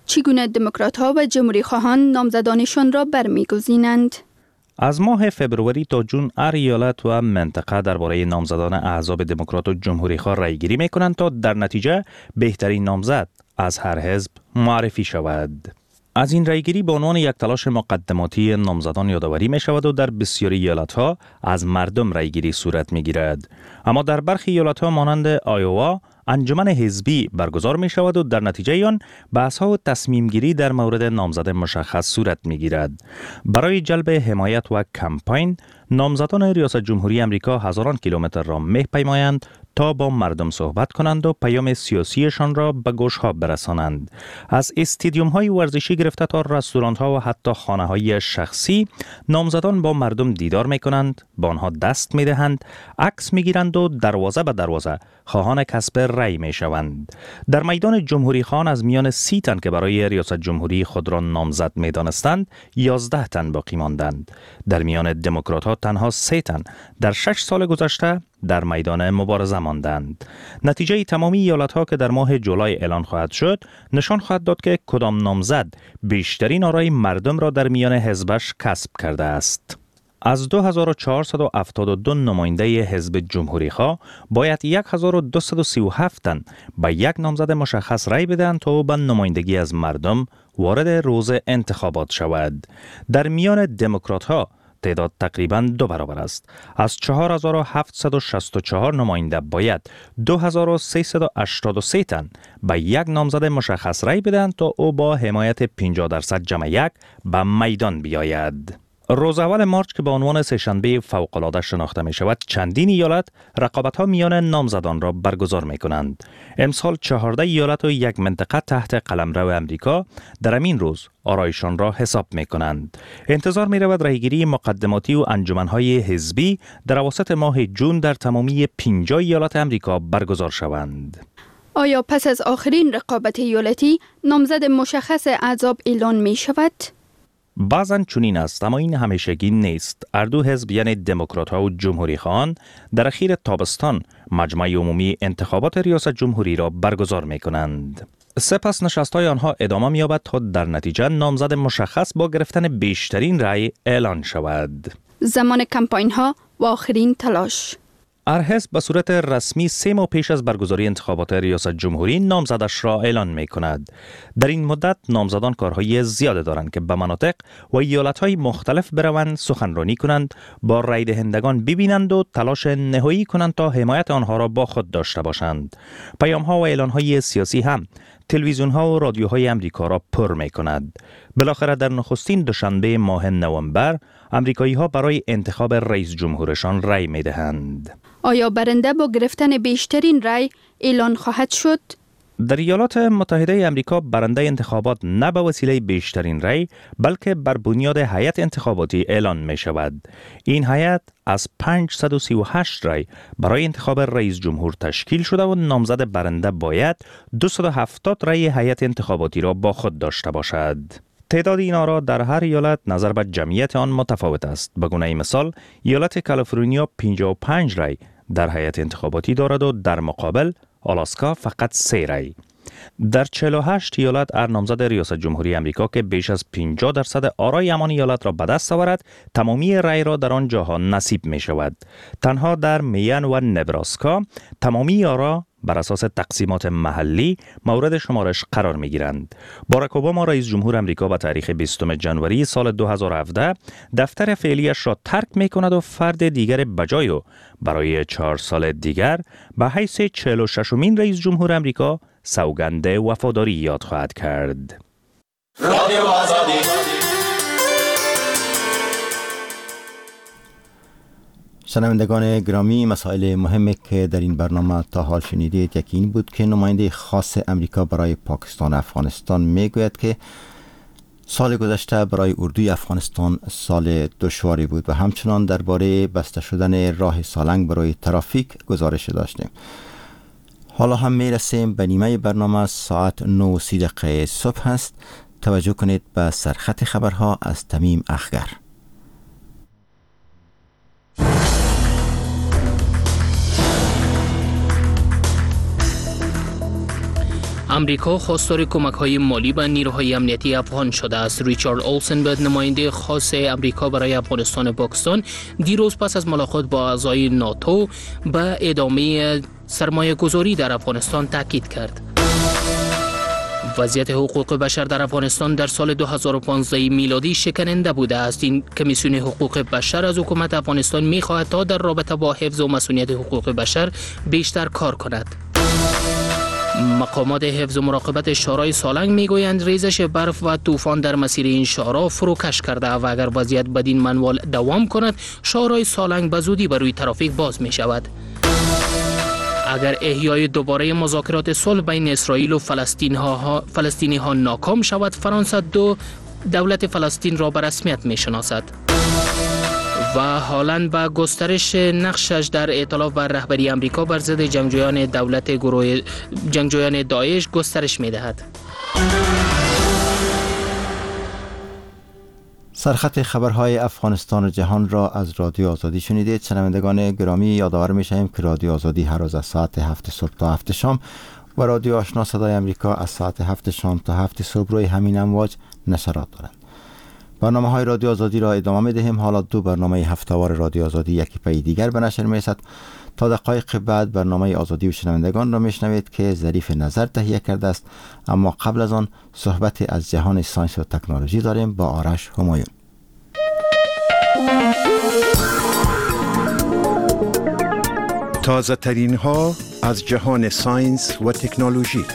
چگونه دموکرات‌ها و جمهوری‌خواهان نامزدانشان را برمی‌گزینند؟ از ماه فبروری تا جون هر ایالت و منطقه درباره نامزدان احزاب دموکرات و جمهوری‌خواه رأی‌گیری می‌کنند تا در نتیجه بهترین نامزد از هر حزب معرفی شود. از این رأی‌گیری به عنوان یک تلاش مقدماتی نامزدان یادآوری می‌شود و در بسیاری ایالت‌ها از مردم رأی‌گیری صورت می‌گیرد. اما در برخی ایالت‌ها مانند آیووا انجمن حزبی برگزار می شود و در نتیجه آن بحث‌ها و تصمیم گیری در مورد نامزد مشخص صورت می گیرد. برای جلب حمایت و کمپاین نامزدان ریاست جمهوری امریکا هزاران کیلومتر را می‌پیمایند تا با مردم صحبت کنند و پیام سیاسیشان را به گوش‌ها برسانند. از استادیوم‌های ورزشی گرفته تا رستوران‌ها و حتی خانه‌های شخصی نامزدان با مردم دیدار می‌کنند، با آنها دست می‌دهند، عکس می‌گیرند و دروازه به دروازه خواهان کسب رأی می‌شوند. در میدان جمهوری خان از میان سی تن که برای ریاست جمهوری خود را نامزد می‌دانستند، یازده تن باقی ماندند. در میان دموکرات‌ها تنها سه تن در شش سال گذشته در میدان مبارزه ماندند. نتیجه تمامی ایالت‌ها که در ماه جولای اعلان خواهد شد، نشان خواهد داد که کدام نامزد بیشترین آرای مردم را در میان حزبش کسب کرده است. از دو هزار و چهارصد و هفتاد و دو نماینده حزب جمهوری‌خواه باید هزار و دویست و سی و هفت تن به یک نامزد مشخص رأی بدهند تا به نمایندگی از مردم وارد روز انتخابات شود. در میان دموکرات‌ها تعداد تقریباً دو برابر است. از چهار هزار و هفتصد و شصت و چهار نماینده باید دو هزار و سیصد و هشتاد و سه تن به یک نامزد مشخص رأی بدهند تا او با حمایت پنجاه درصد جمع یک به میدان بیاید. روز اول مارچ که به عنوان سه‌شنبه فوق‌العاده شناخته می شود، چندین ایالت رقابت‌ها میان نامزدان را برگزار می کنند. امسال چهارده ایالت و یک منطقه تحت قلمرو امریکا در همین روز آرایشان را حساب می کنند. انتظار می رود رأی‌گیری مقدماتی و انجمن‌های حزبی در اواسط ماه جون در تمامی پنجاه ایالت امریکا برگزار شوند. آیا پس از آخرین رقابت ایالتی نامزد مشخص احزاب اعلان می شود؟ بعضن چنین است، اما این همیشگی نیست. هر دو حزب یعنی دموکرات‌ها و جمهوری‌خواهان در اخیر تابستان مجمع عمومی انتخابات ریاست جمهوری را برگزار می‌کنند. سپس نشست‌های آنها ادامه می‌یابد تا در نتیجه نامزد مشخص با گرفتن بیشترین رأی اعلان شود. زمان کمپاین‌ها و آخرین تلاش. هر حزب به صورت رسمی سه ماه پیش از برگزاری انتخابات ریاست جمهوری نامزدش را اعلان می کند. در این مدت نامزدان کارهای زیاده دارند که به مناطق و ایالت‌های مختلف بروند، سخنرانی کنند، با رای دهندگان ببینند و تلاش نهایی کنند تا حمایت آنها را با خود داشته باشند. پیام‌ها و اعلان‌های سیاسی هم تلویزیون‌ها و رادیوهای امریکا را پر می کند. بالاخره در نخستین دوشنبه ماه نوامبر امریکایی‌ها برای انتخاب رئیس جمهورشان رای می دهند. آیا برنده با گرفتن بیشترین رای اعلان خواهد شد؟ در ایالات متحده امریکا برنده انتخابات نه به وسیله بیشترین رای بلکه بر بنیاد هیئت انتخاباتی اعلان می شود. این هیئت از پانصد و سی و هشت رای برای انتخاب رئیس جمهور تشکیل شده و نامزد برنده باید دویست و هفتاد رای هیئت انتخاباتی را با خود داشته باشد. تعداد این آرا در هر ایالت نظر به جمعیت آن متفاوت است. به گونه مثال ایالت کالیفرنیا پنجاه و پنج رای در هیئت انتخاباتی دارد و در مقابل آلاسکا فقط سه رای. در چهل و هشت ایالت هر نامزد ریاست جمهوری امریکا که بیش از پنجاه درصد آرای همان ایالت را به دست آورد، تمامی رای را در آن جاها نصیب می شود. تنها در مین و نبراسکا تمامی آرا بر اساس تقسیمات محلی مورد شمارش قرار می گیرند. باراک اوباما رئیس جمهور امریکا به تاریخ بیستم ژانویه سال دو هزار و هفده دفتر فعلیش را ترک می کند و فرد دیگر بجای او برای چهار سال دیگر به حیث چهل و ششمین رئیس جمهور امریکا سوگند وفاداری یاد خواهد کرد. رادیو آزادی. شنوندگان گرامی، مسائل مهمی که در این برنامه تا حال شنیدید یکی این بود که نماینده خاص امریکا برای پاکستان و افغانستان میگوید که سال گذشته برای اردوی افغانستان سال دشواری بود و همچنان درباره بسته شدن راه سالنگ برای ترافیک گزارش داشتیم. حالا هم میرسیم به نیمه برنامه. ساعت نه و سی دقیقه صبح است. توجه کنید به سرخط خبرها از تمیم اخگر. امریکا خواستار کمک‌های مالی به نیروهای امنیتی افغان شده است. ریچارد اولسن به نماینده خاص امریکا برای افغانستان و پاکستان دیروز پس از ملاقات با اعضای ناتو به ادامه سرمایه گذاری در افغانستان تاکید کرد. وضعیت حقوق بشر در افغانستان در سال دو هزار و پانزده میلادی شکننده بوده است. این کمیسیون حقوق بشر از حکومت افغانستان می‌خواهد تا در رابطه با حفظ و مسئولیت حقوق بشر بیشتر کار کند. مقامات حفظ و مراقبت شورای سالنگ میگویند ریزش برف و طوفان در مسیر این شورا فروکش کرده و اگر وضعیت بدین منوال دوام کند شورای سالنگ به زودی بر روی ترافیک باز می شود. اگر احیای دوباره مذاکرات صلح بین اسرائیل و فلسطینی ها, فلسطینی ها ناکام شود، فرانسه دو دولت فلسطین را به رسمیت می شناسد. و حالاً با گسترش نقشش در ائتلاف بر رهبری امریکا بر ضد جنگجویان دولت گروه جنگجویان داعش گسترش می‌دهد. سرخط خبرهای افغانستان و جهان را از رادیو آزادی شنیدید. شنوندگان گرامی، یادآور می‌شویم که رادیو آزادی هر روز از ساعت هفت صبح تا هفت شام و رادیو آشنا صدای امریکا از ساعت هفت شام تا هفت صبح روی همین امواج نشرات دارند. برنامه های رادیو آزادی را ادامه می دهیم. حالا دو برنامه هفته‌وار رادیو آزادی یکی پی دیگر به نشر می رسد. تا دقایق بعد برنامه آزادی و شنوندگان را می شنوید که ظریف نظر تهیه کرده است. اما قبل از آن صحبت از جهان ساینس و تکنولوژی داریم با آرش همایون. تازه ترین ها از جهان ساینس و تکنولوژی.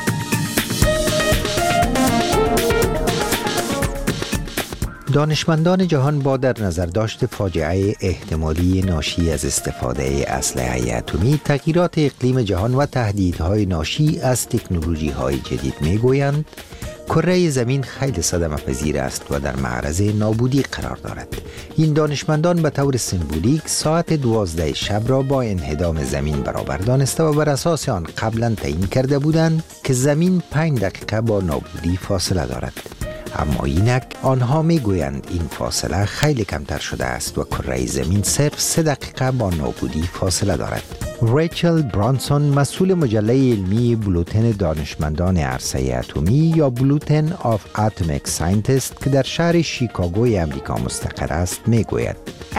دانشمندان جهان با در نظر داشت فاجعه احتمالی ناشی از استفاده اسلحه اتمی، تغییرات اقلیم جهان و تهدیدهای ناشی از تکنولوژی‌های جدید می‌گویند کره زمین خیلی صدمه‌پذیر است و در معرض نابودی قرار دارد. این دانشمندان به طور سمبولیک ساعت دوازده شب را با انهدام زمین برابر دانسته و بر اساس آن قبلا تعیین کرده بودند که زمین پنج دقیقه با نابودی فاصله دارد. اما اینک آنها میگویند این فاصله خیلی کمتر شده است و کره زمین صرف سه دقیقه با نابودی فاصله دارد. ریچل برانسون، مسئول مجله علمی بلوتن دانشمندان عرصه اتمی یا بلوتن آف اتمیک ساینتیست که در شهر شیکاگوی امریکا مستقر است، میگوید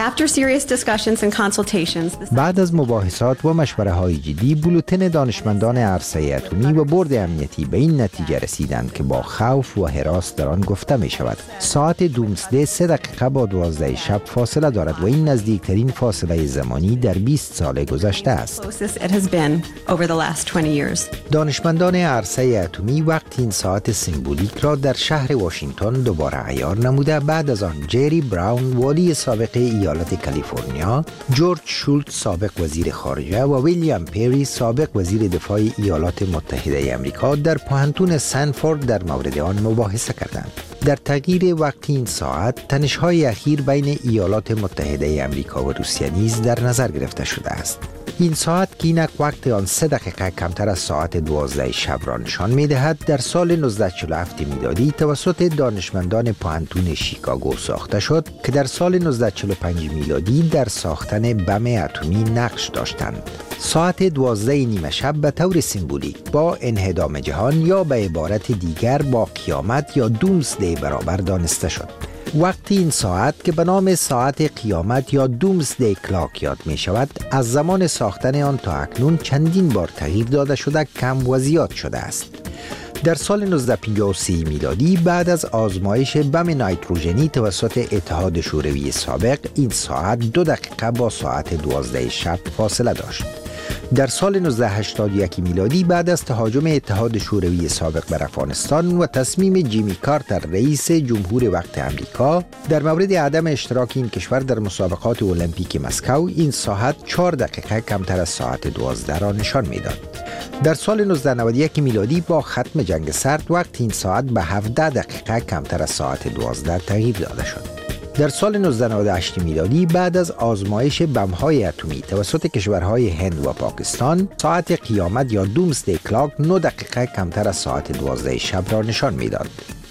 بعد از مباحثات و مشوره های جدی، بلوتن دانشمندان عرصه اتمی و بورد امنیتی به این نتیجه رسیدند که با خوف و هراس در آن گفته می شود ساعت دومسده سه دقیقه با دوازده شب فاصله دارد و این نزدیکترین فاصله زمانی در بیست سال گذشته است. دانشمندان عرصه اتمی وقتی این ساعت سمبولیک را در شهر واشنگتن دوباره عیار نموده، بعد از آن جری براون والی سابق ایالت کالیفرنیا، جورج شولت سابق وزیر خارجه و ویلیام پیری سابق وزیر دفاع ایالات متحده آمریکا در پانتون سنفورد در مورد آن مباحثه کردند. در تغییر وقت این ساعت، تنش‌های اخیر بین ایالات متحده آمریکا و روسیه نیز در نظر گرفته شده است. این ساعت که اینک وقت آن سه دقیقه کمتر از ساعت دوازده شب را نشان می‌دهد، در سال نوزده چهل و هفت میلادی توسط دانشمندان پانتون شیکاگو ساخته شد که در سال نوزده چهل و پنج میلادی در ساختن بم اتمی نقش داشتند. ساعت دوازده نیمه شب به طور سمبولیک با انهدام جهان یا به عبارت دیگر با قیامت یا دومسدی برابر دانسته شد. وقتی این ساعت که به نام ساعت قیامت یا دومسدی کلاک یاد می شود، از زمان ساختن آن تا اکنون چندین بار تغییر داده شده، کم و زیاد شده است. در سال نوزده پنجاه و سه میلادی بعد از آزمایش بم نیتروژنی توسط اتحاد شوروی سابق، این ساعت دو دقیقه با ساعت دوازده شب فاصله داشت. در سال نوزده هشتاد و یک میلادی بعد از تهاجم اتحاد شوروی سابق بر افغانستان و تصمیم جیمی کارتر رئیس جمهور وقت امریکا در مورد عدم اشتراک این کشور در مسابقات المپیک مسکو، این ساعت چهار دقیقه کمتر از ساعت دوازده را نشان میداد. در سال نوزده نود و یک میلادی با ختم جنگ سرد، وقت این ساعت به هفده دقیقه کمتر از ساعت دوازده تغییر داده شد. در سال نوزده نود و هشت میلادی بعد از آزمایش بم‌های اتمی توسط کشورهای هند و پاکستان، ساعت قیامت یا دومسدی کلاک نه دقیقه کمتر از ساعت دوازده شب را نشان میداد.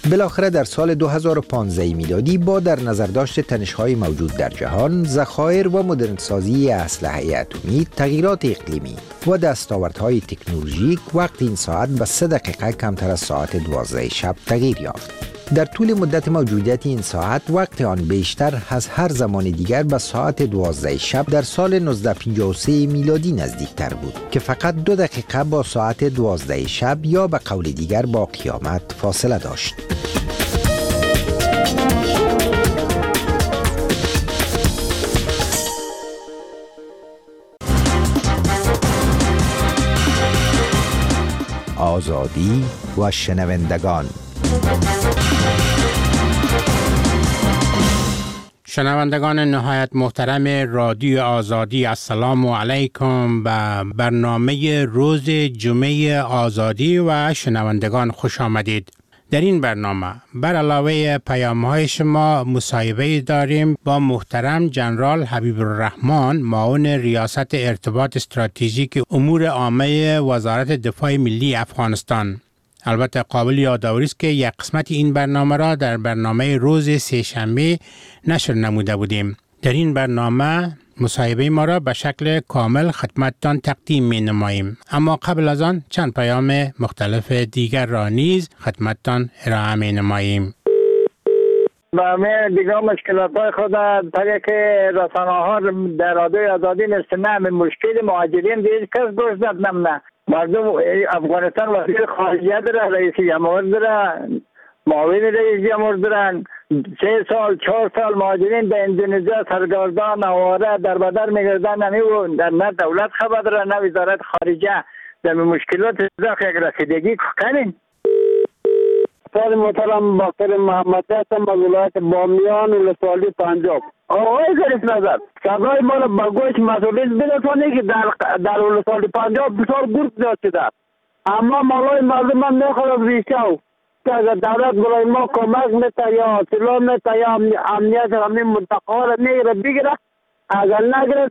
بالاخره در سال دو هزار و پانزده میلادی با در نظر داشت تنش‌های موجود در جهان، ذخایر و مدرنسازی اسلحه اتمی، تغییرات اقلیمی و دستاوردهای تکنولوژیک، وقت این ساعت به سه دقیقه کمتر از ساعت دوازده شب تغییر یافت. در طول مدت موجودیت این ساعت، وقت آن بیشتر از هر زمان دیگر به ساعت دوازده شب در سال نوزده پنجاه و سه میلادی نزدیکتر بود که فقط دو دقیقه با ساعت دوازده شب یا به قول دیگر با قیامت فاصله داشت. آزادی و شنوندگان. شنوندگان نهایت محترم رادیو آزادی، السلام علیکم. به برنامه روز جمعه آزادی و شنوندگان خوش آمدید. در این برنامه بر علاوه پیام‌های شما مصاحبه داریم با محترم جنرال حبیب الرحمن، معاون ریاست ارتباط استراتژیک امور عامه وزارت دفاع ملی افغانستان. البته قابل یادآوری است که یک قسمت این برنامه را در برنامه روز سه‌شنبه نشر نموده بودیم. در این برنامه مصاحبه ما را به شکل کامل خدمتتان تقدیم می نماییم، اما قبل از آن چند پیام مختلف دیگر را نیز خدمتتان ارائه می نماییم. با من دیگر مشکلات های خود طریق رسانه ها در رادیوی آزادی نستنه مشکل مهاجرین دیگه کس گوش داد نمونه. مردم افغانستان وزیر خارجیه داره، رئیس جمهور داره، معاون رئیس جمهور دارن. سه سال چهار سال مهاجرین در اندونزیا سرگردان آواره در بدر میگردن، نه نه دولت خبر داره نه وزارت خارجه. در مشکلات زخ یک رسیدگی کنین. سال محترم باقر محمد هستم از ولایت بامیان ولسوالی پنجاب. آقای ظریف نظر سرای ما را با گوش مسئولیت برسانه که در در ولسوالی پنجاب بسیار گرد زیاد شده، اما مالای مردم هم نخواهد ریشه که اگر دولت برای ما کمک میته یا اطلاع میته یا امنیت همین منطقه را میگیره بگیره، اگر نگیره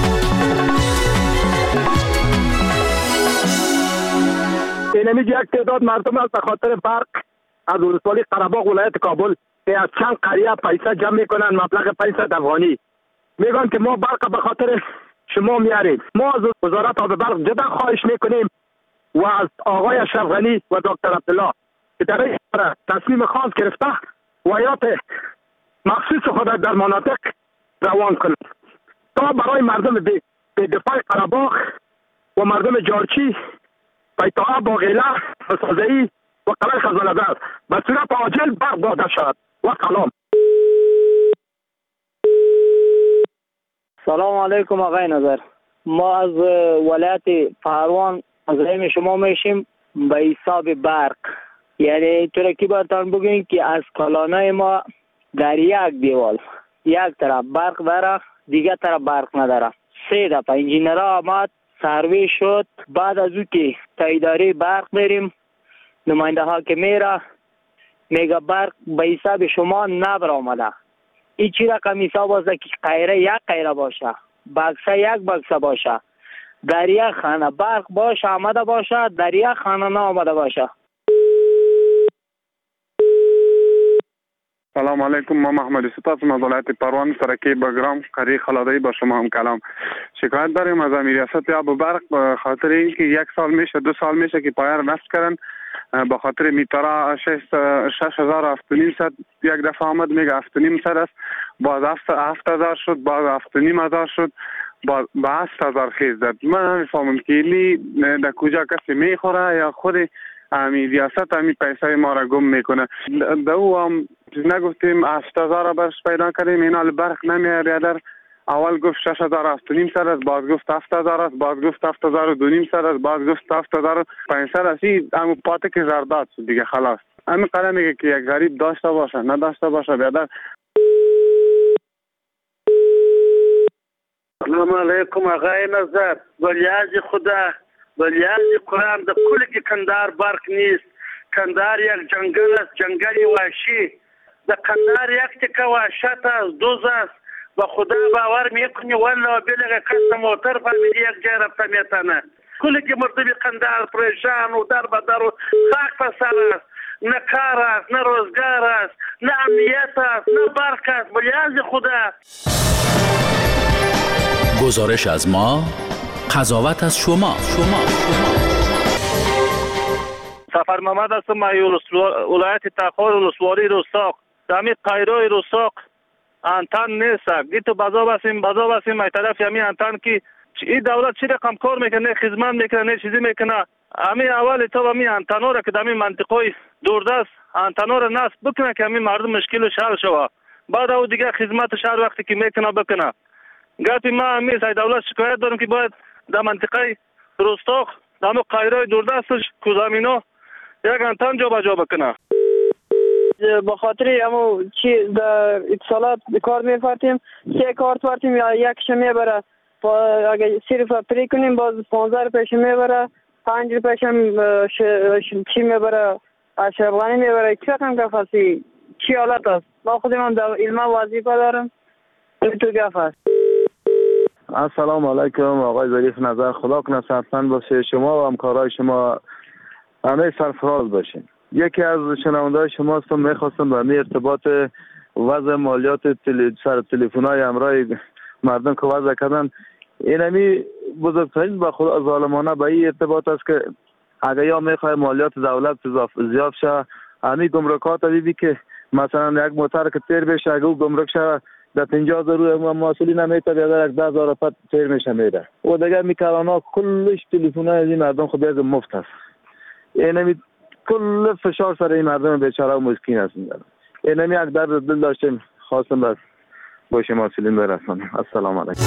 اینمی یک تعداد مردم از خاطر فرق از ولسوالی قره‌باغ ولایت کابل که از چند قریه پیسه جمع میکنن مبلغ پنجصد افغانی، میگن که ما برق به خاطر شما میاریم. ما از وزارت آب برق جدا خواهش میکنیم و از آقای اشرف غنی و دکتر عبدالله که در این تصمیم خاص گرفته ویات مخصوص خود در مناطق روان کنند تا برای مردم به دفاع قره‌باغ و مردم جارچی، بیتاها، باقیله، سازه‌ای و قلعه خزانه‌دار به صورت عاجل برق داده شود. و سلام. سلام علیکم آقای نظر. ما از ولایت پهلوان از رحم شما میشیم به حساب برق. یعنی ترکی برتان بگوین که از کالانای ما در یک دیوال یک طرف برق داره، دیگه طرف برق نداره. سه دفعه انجینرها آمد سروی شد. بعد از او که تا اداره برق بریم نماینده ها که میره میگه برق به حساب شما نبرآمده. این چی رقم حساب است که قیره یک قیره باشه، بکسه یک بکسه باشه، در یک خانه برق باشه آمده باشه، در یک خانه نه آمده باشه. سلام علیکم. ما محمد سپاس از ولایت پروان سرکی بگرام قریه خلادایی با شما هم کلام. شکایت داریم از امیر ریاست آب برق به خاطر اینکه یک سال میشه دو سال میشه که پایه نصب کردن به خاطر میترا شش هزار هفت و نیم صد یک دفعه آمد میگه هفت و نیم صد است، باز هفت هزار شد، باز هفت و نیم هزار شد، باز به هشت هزار خیز داد. من نمیفهمم که اینی در کجا کسی میخوره یا خود امیر ریاست همین پیسه ما را گم میکنه. در او هم نگفتیم هفت هزار برش پیدا کردیم، این حال برق نمیاره. در اول گفت شش هزار هفت و نیم صد است، باز گفت هفت هزار است، باز گفت هفت هزار و دو نیم صد است، باز گفت هفت هزار و پنج صد است. این همون پاته که زرداد شد دیگه خلاص. همین قرار میگه که یک غریب داشته باشه نداشته باشه بیادر. سلام علیکم آقای نظر. ولیاز خدا ولیاز قرآن در کل که کندار برق نیست. کندار یک جنگل است، جنگلی وحشی. در کندار یک تکه وحشت است، دوز است. و خدا باور میکنی والله بلغ قسم موتر فهمیدی یک جای رفته میتنه. کلی که مردم کندار پریشان و در بدر و خاک پسر است. نه کار است، نه روزگار است، نه امنیت است، نه برق است. ولیعز خدا. گزارش از ما، قضاوت از شما. شما سفر محمد هستم. من ولایت تخار ولسوالی رستاق دمی قایروی رستاق انتن نیست. گیتو بازا بسیم بازا بسیم ای طرف یمی انتن که این دولت چی رقم کار میکنه، خدمت میکنه، نه چیزی میکنه. امی اول تا امی انتنا را که دمی منطقه دوردست انتنا را نصب بکنه که امی مردم مشکل و شهر شوه. بعد او دیگه خدمت شهر وقتی که میکنه بکنه. گپی ما امی سای دولت شکایت دارم که باید در منطقه رستاق دم قایروی دوردستش کوزامینو یک انتن جا به جا بکنه. با خاطر همو چی در اتصالات کار میفرتیم، سه کارت فرتیم یا یک شمیه بره، اگه صرف پری کنیم باز پانزده پیش میبره، پنج پیش هم چی میبره، اشرف غنی میبره. چه رقم گفت هستی؟ چی حالت است؟ ما خودم هم در علم وظیفه دارم. تو گفت هست. السلام علیکم آقای ظریف نظر، خدا کنه صحتمند باشه، شما و همکارای شما همه سرفراز باشین. یکی از شنونده‌های شما هستم، میخواستم به می ارتباط وضع مالیات تل... سر تلفن‌های همراه مردم که وضع کردن، این همی بزرگترین به خود ظالمانه به این ارتباط است که اگر یا میخواه مالیات دولت زیاد شه، همی گمرکات دیدی که مثلا یک موتر که تیر بشه اگر او گمرک شه در پنجاه هزار روی مسئولی نمیته بیادر یک ده هزار پت تیر میشه میره و دیگه میکرانا کلش تلفن‌های این مردم خود از مفت است. این همی کل فشار سر این مردم بیچاره و مسکین است. این همی یک درد دل داشتیم، خواستم بس با شما سلیم برسانم. السلام علیکم.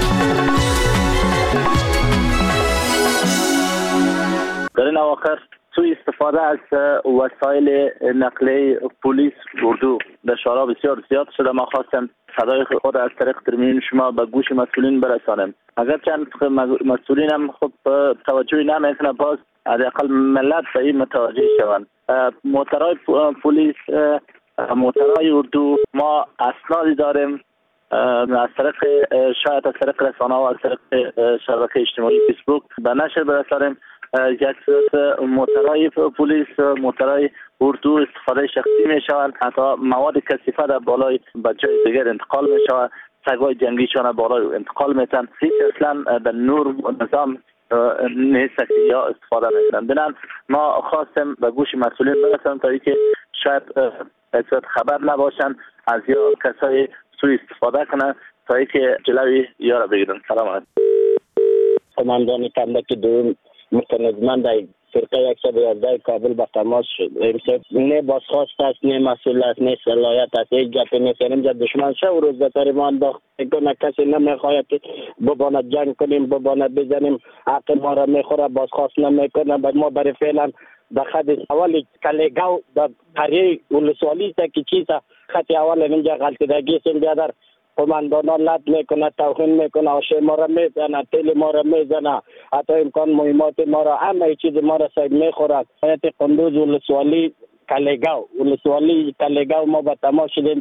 در این اواخر سوء استفاده از وسایل نقلیه پلیس اردو در شورا بسیار زیاد شده. ما خواستم صدای خود از طریق ترمیم شما به گوش مسئولین برسانم. اگر چند مسئولین هم خب توجهی نمیکنه، باز حداقل ملت به این متوجه شوند. موترهای پلیس، موترهای اردو، ما اسنادی داریم از طریق شاید از طریق رسانه و از طریق شبکه اجتماعی فیسبوک به نشر برسانیم. یک صورت موترهای پلیس، موترهای اردو استفاده شخصی می شوند، حتی مواد کثیفه در بالای به جای دیگر انتقال می شود، سگای جنگیشان بالای انتقال میتن. هیچ اصلا در نور نظام نیست که یا استفاده میکنن. بنان ما خواستم به گوش مسئولین برسانم تا اینکه شاید اصلا خبر نباشن از یا کسای سوء استفاده کنن تا اینکه جلوی یا را بگیرن. سلام علیکم. قماندان کندک دوم مستندمند فرقه صد و یازده کابل به تماس شد. امشب نه بازخواست است، نه مسئول است، نه صلاحیت است. یک گپ نیست. اینجا دشمن شه و روز بتر ما انداخت کنه، کسی نمیخواهد که بباند جنگ کنیم، بباند بزنیم، حق ما را میخوره، بازخواست نمیکنه. بعد ما برای فعلا به خط اول کلیگاو به قریه ولسوالی تا که چیزا خط اول اینجا غلطیدگی سیم بیادر قماندانان لط میکنه، توهین میکنه، آشه ما را میزنه، تیل ما را میزنه، حتی امکان مهمات ما را، همه چیز ما را سید میخورد. حیات قندوز ولسوالی کلیگاو ولسوالی کلیگاو ما به تماس شدیم.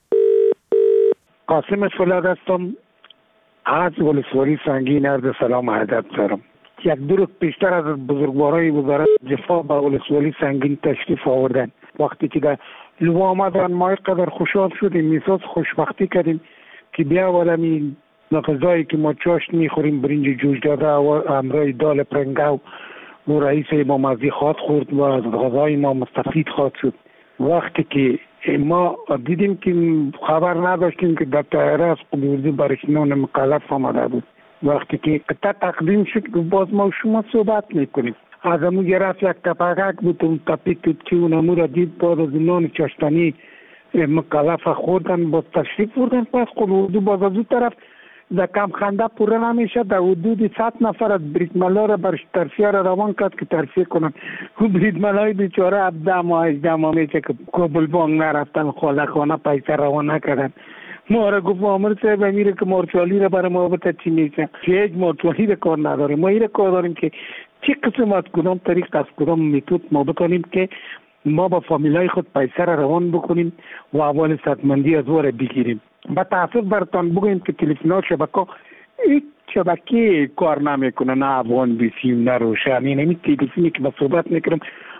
قاسم فولاد هستم از ولسوالی سنگین. عرض سلام و ادب دارم. یک دو روز پیشتر از بزرگوارای وزارت دفاع به ولسوالی سنگین تشریف آوردن. وقتی که در لوا آمدن ما قدر خوشحال شدیم، میساز خوشبختی کردیم که بیا ولمی غذایی که ما چاشت میخوریم، برنج جوش داده و همراه دال پرنگاو و رئیس ما مزی خواد خورد و از غذای ما مستفید خواد شد. وقتی که ما دیدیم که خبر نداشتیم که در طیاره از قبوزی برشنان مکلف آمده بود. وقتی که قطع تقدیم شد باز ما شما صحبت میکنیم، از امو گرفت یک تپاقک بود، اون تپی توت که اون امو را دید باز از نان چاشتنی مکلف خوردن، باز تشریف بردن پس قلوردو. باز از اون طرف در کم خنده پوره نمیشه، در حدود صد نفر از بریدملا را بر ترفیه را روان کرد که ترفیه کنن. او بریدملای بیچاره هفده ماه هجده ماه میشه که کابل بانک نرفتن، خاله خانه پیسه روان نکردن. ما را گفت عامر صاحب میره که مارچالی را برای ما بتا چی میشه، که هیچ مارچالی را کار نداریم. ما این کار داریم که چی قسم از کدام طریق از کدام میتود ما بکنیم که ما با فامیلای خود پیسه را روان بکنیم و اول صدمندی از واره بگیریم. با تاسف برتان بگویم که تلفن‌ها شبکه هیچ شبکه کار نمیکنه، نه افغان بیسیم نه روشن. این همین تلفنی که با صحبت میکنم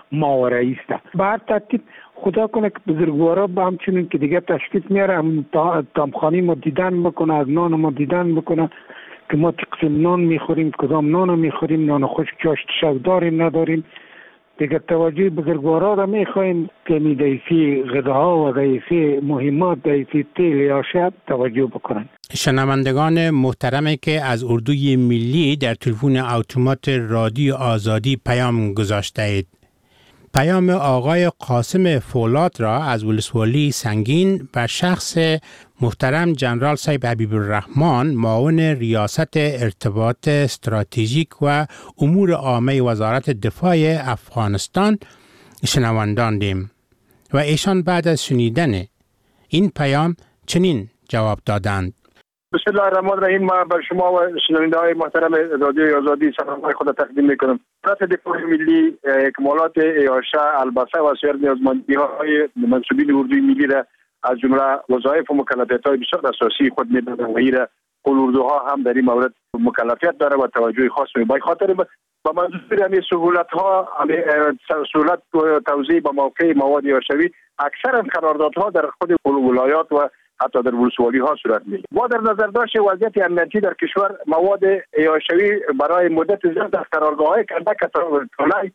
ماورایی است. به هر ترتیب خدا کنه که بزرگوارا با همچنین که دیگه تشریف میاره هم تامخانی ما دیدن بکنه، از نان ما دیدن بکنه که ما تقسیم نان میخوریم، کدام نان میخوریم، نان خشک چاشت شو داریم نداریم. دیگه توجه بزرگوارا را میخوایم که می دیفی غذاها و دیفی مهمات دیفی تیل یا شب توجه بکنن. شنوندگان محترمی که از اردوی ملی در تلفن اتومات رادیو آزادی پیام گذاشته اید. پیام آقای قاسم فولاد را از ولسوالی سنگین و شخص محترم جنرال صاحب حبیب الرحمن معاون ریاست ارتباط استراتژیک و امور عامه وزارت دفاع افغانستان شنوانداندیم و ایشان بعد از شنیدن این پیام چنین جواب دادند: بسم الله الرحمن الرحیم. ما بر شما و شنونده های محترم رادیو آزادی سلام خود تقدیم میکنم. وزارت دفاع ملی اکمالات ایاشا البسه و سایر نیازمندی های منصوبین اردوی ملی را از جمله وظایف و مکلفیت های بسیار اساسی خود میداده و ایره کل اردوها هم در این مورد مکلفیت داره و توجه خاص میباید. خاطر با منظور همین سهولت ها سهولت توزیع به موقع مواد ایاشوی اکثر قراردادها در خود ولایات و حتی در ولسوالی ها صورت میگیرد. با در نظر داشت وضعیت امنیتی در کشور مواد ایاشوی برای مدت زیاد در قرارگاه‌های کندک طلای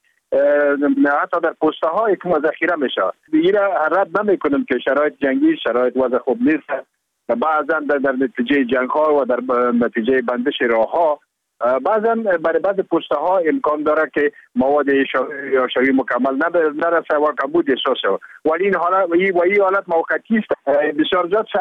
حتی در پسته های که ذخیره میشه. دیگه رد نمیکنم که شرایط جنگی شرایط وضع خوب نیست. بعضا در, در نتیجه جنگ ها و در نتیجه بندش راه ها بعضا برای بعض پسته ها امکان داره که مواد ایاشوی مکمل نرسه و کمبود احساس شود. ولی این حالت و این حالت موقتی است. بسیار زیاد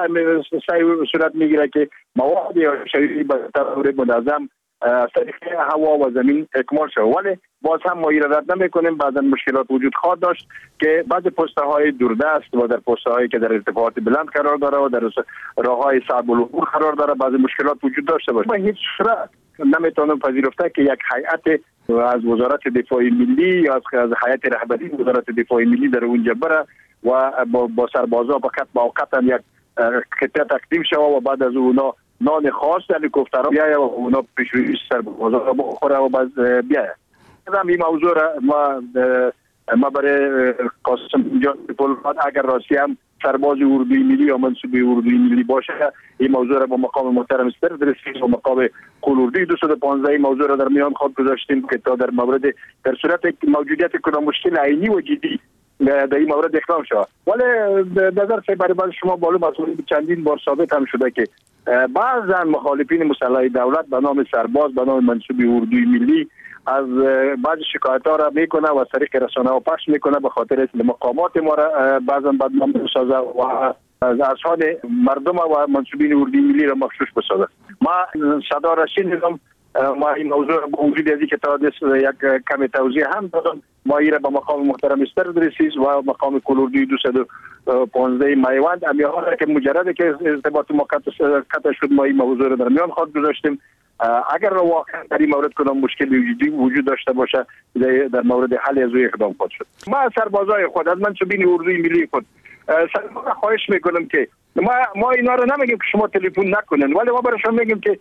صورت میگیره که مواد ایاشوی به طور منظم از طریق هوا و زمین اکمال شود. ولی باز هم ما ایراد نمیکنیم. بعضا مشکلات وجود خواهد داشت که بعض پسته های دوردست و در پسته هایی که در ارتفاعات بلند قرار داره و در راه های صعب العبور قرار داره بعض مشکلات وجود داشته باشه. ما هیچ صورت نمیتونم پذیرفته که یک هیئت از وزارت دفاع ملی یا از هیئت رهبری وزارت دفاع ملی در اونجا بره و با سربازا فقط موقتا یک خطه تقدیم شود و بعد از اونا نان خاص هلیکوپترها بیاید و اونا پیشروی سربازا را بخوره و بعد بیاید. این موضوع را ما ما برای قاسم جان فولاد اگر راستی هم سرباز اردوی ملی یا منصوب اردوی ملی باشه این موضوع را با مقام محترم سپرد رسید و مقام کل اردوی دویست و پانزده این موضوع را در میان خود گذاشتیم که تا در مورد در صورت موجودیت کدام مشکل عینی و جدی در این مورد اقدام شود. ولی نظر سه برای بعض شما معلوم است چندین بار ثابت هم شده که بعضا مخالفین مسلح دولت به نام سرباز به نام منصوب اردوی ملی از بعض شکایت ها را میکنه و از طریق رسانه ها پخش میکنه به خاطر است مقامات ما را بعضا بدنام بسازه و از اذهان مردم و منصوبین اردوی ملی را مغشوش بسازه. ما صدا را شنیدم. ما این موضوع با وجود ازی که تا یک کم توضیح هم دادم. ما این را به مقام محترم استرد رسید و مقام کل اردوی دویست و پانزده میوند امی ها که مجرد که ارتباط ما قطع شد ما این موضوع را در میان خود گذاشتیم. اگر واقعا در این مورد کدام مشکلی وجود داشته باشه در مورد حل از او اقدام خود شد. ما سربازای خود از منصوبین اردوی ملی خود سربازا خواهش میکنم که ما ما اینا رو نمیگیم که شما تلفن نکنن ولی ما براشون میگیم که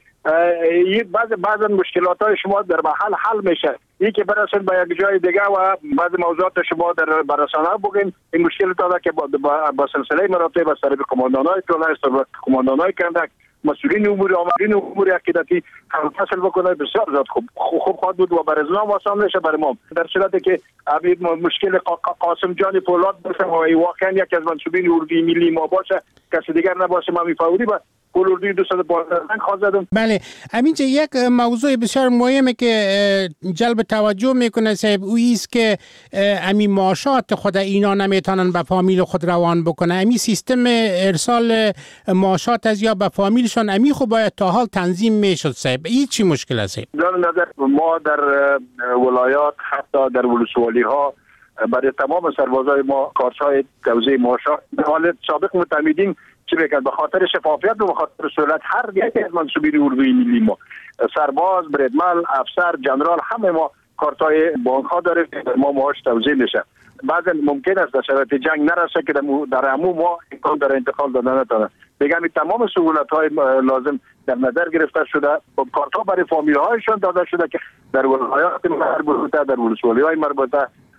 بعض بعضا مشکلات های شما در محل حل میشه. یکی برسون به یک جای دیگه و بعض موضوعات شما در برسانه بگین این مشکلات داره که با, با, با سلسله مراتب از طریق کماندانای طلای کماندانای کندک مسئولین امور آمرین امور عقیدتی هم فصل بکنه بسیار زیاد خوب خوب خواهد بود و برای ازنا آسان میشه برای ما. در صورتی که مشکل قاسم جان فولاد باشه و واقعا یک از منصوبین اردوی ملی ما باشه کسی دیگر نباشه ما میفوری با کل اردوی دویست و پانزده خواهد زدم. بله همینجا یک موضوع بسیار مهمه که جلب توجه میکنه صاحب او است که امی معاشات خود اینا نمیتونن به فامیل خود روان بکنه. امی سیستم ارسال معاشات از یا به فامیلشان امی خب باید تا حال تنظیم میشد صاحب. این چی مشکل است؟ در نظر ما در ولایات حتی در ولسوالی ها برای تمام سربازای ما کارت‌های توزیع معاشات در حال سابق متعمدین چی بگن به خاطر شفافیت و به خاطر سهولت هر یک از منصوبین اردوی ملی ما سرباز بریدمل افسر جنرال همه ما کارت‌های بانک ها داریم که ما معاش توزیع میشه. بعضا ممکن است در شرایط جنگ نرسه که در عموم ما امکان در انتقال دادن نتونه. بگم تمام سهولت های لازم در نظر گرفته شده. کارت ها برای فامیل هایشان داده شده که در ولایات مربوطه در ولسوالی های مربوطه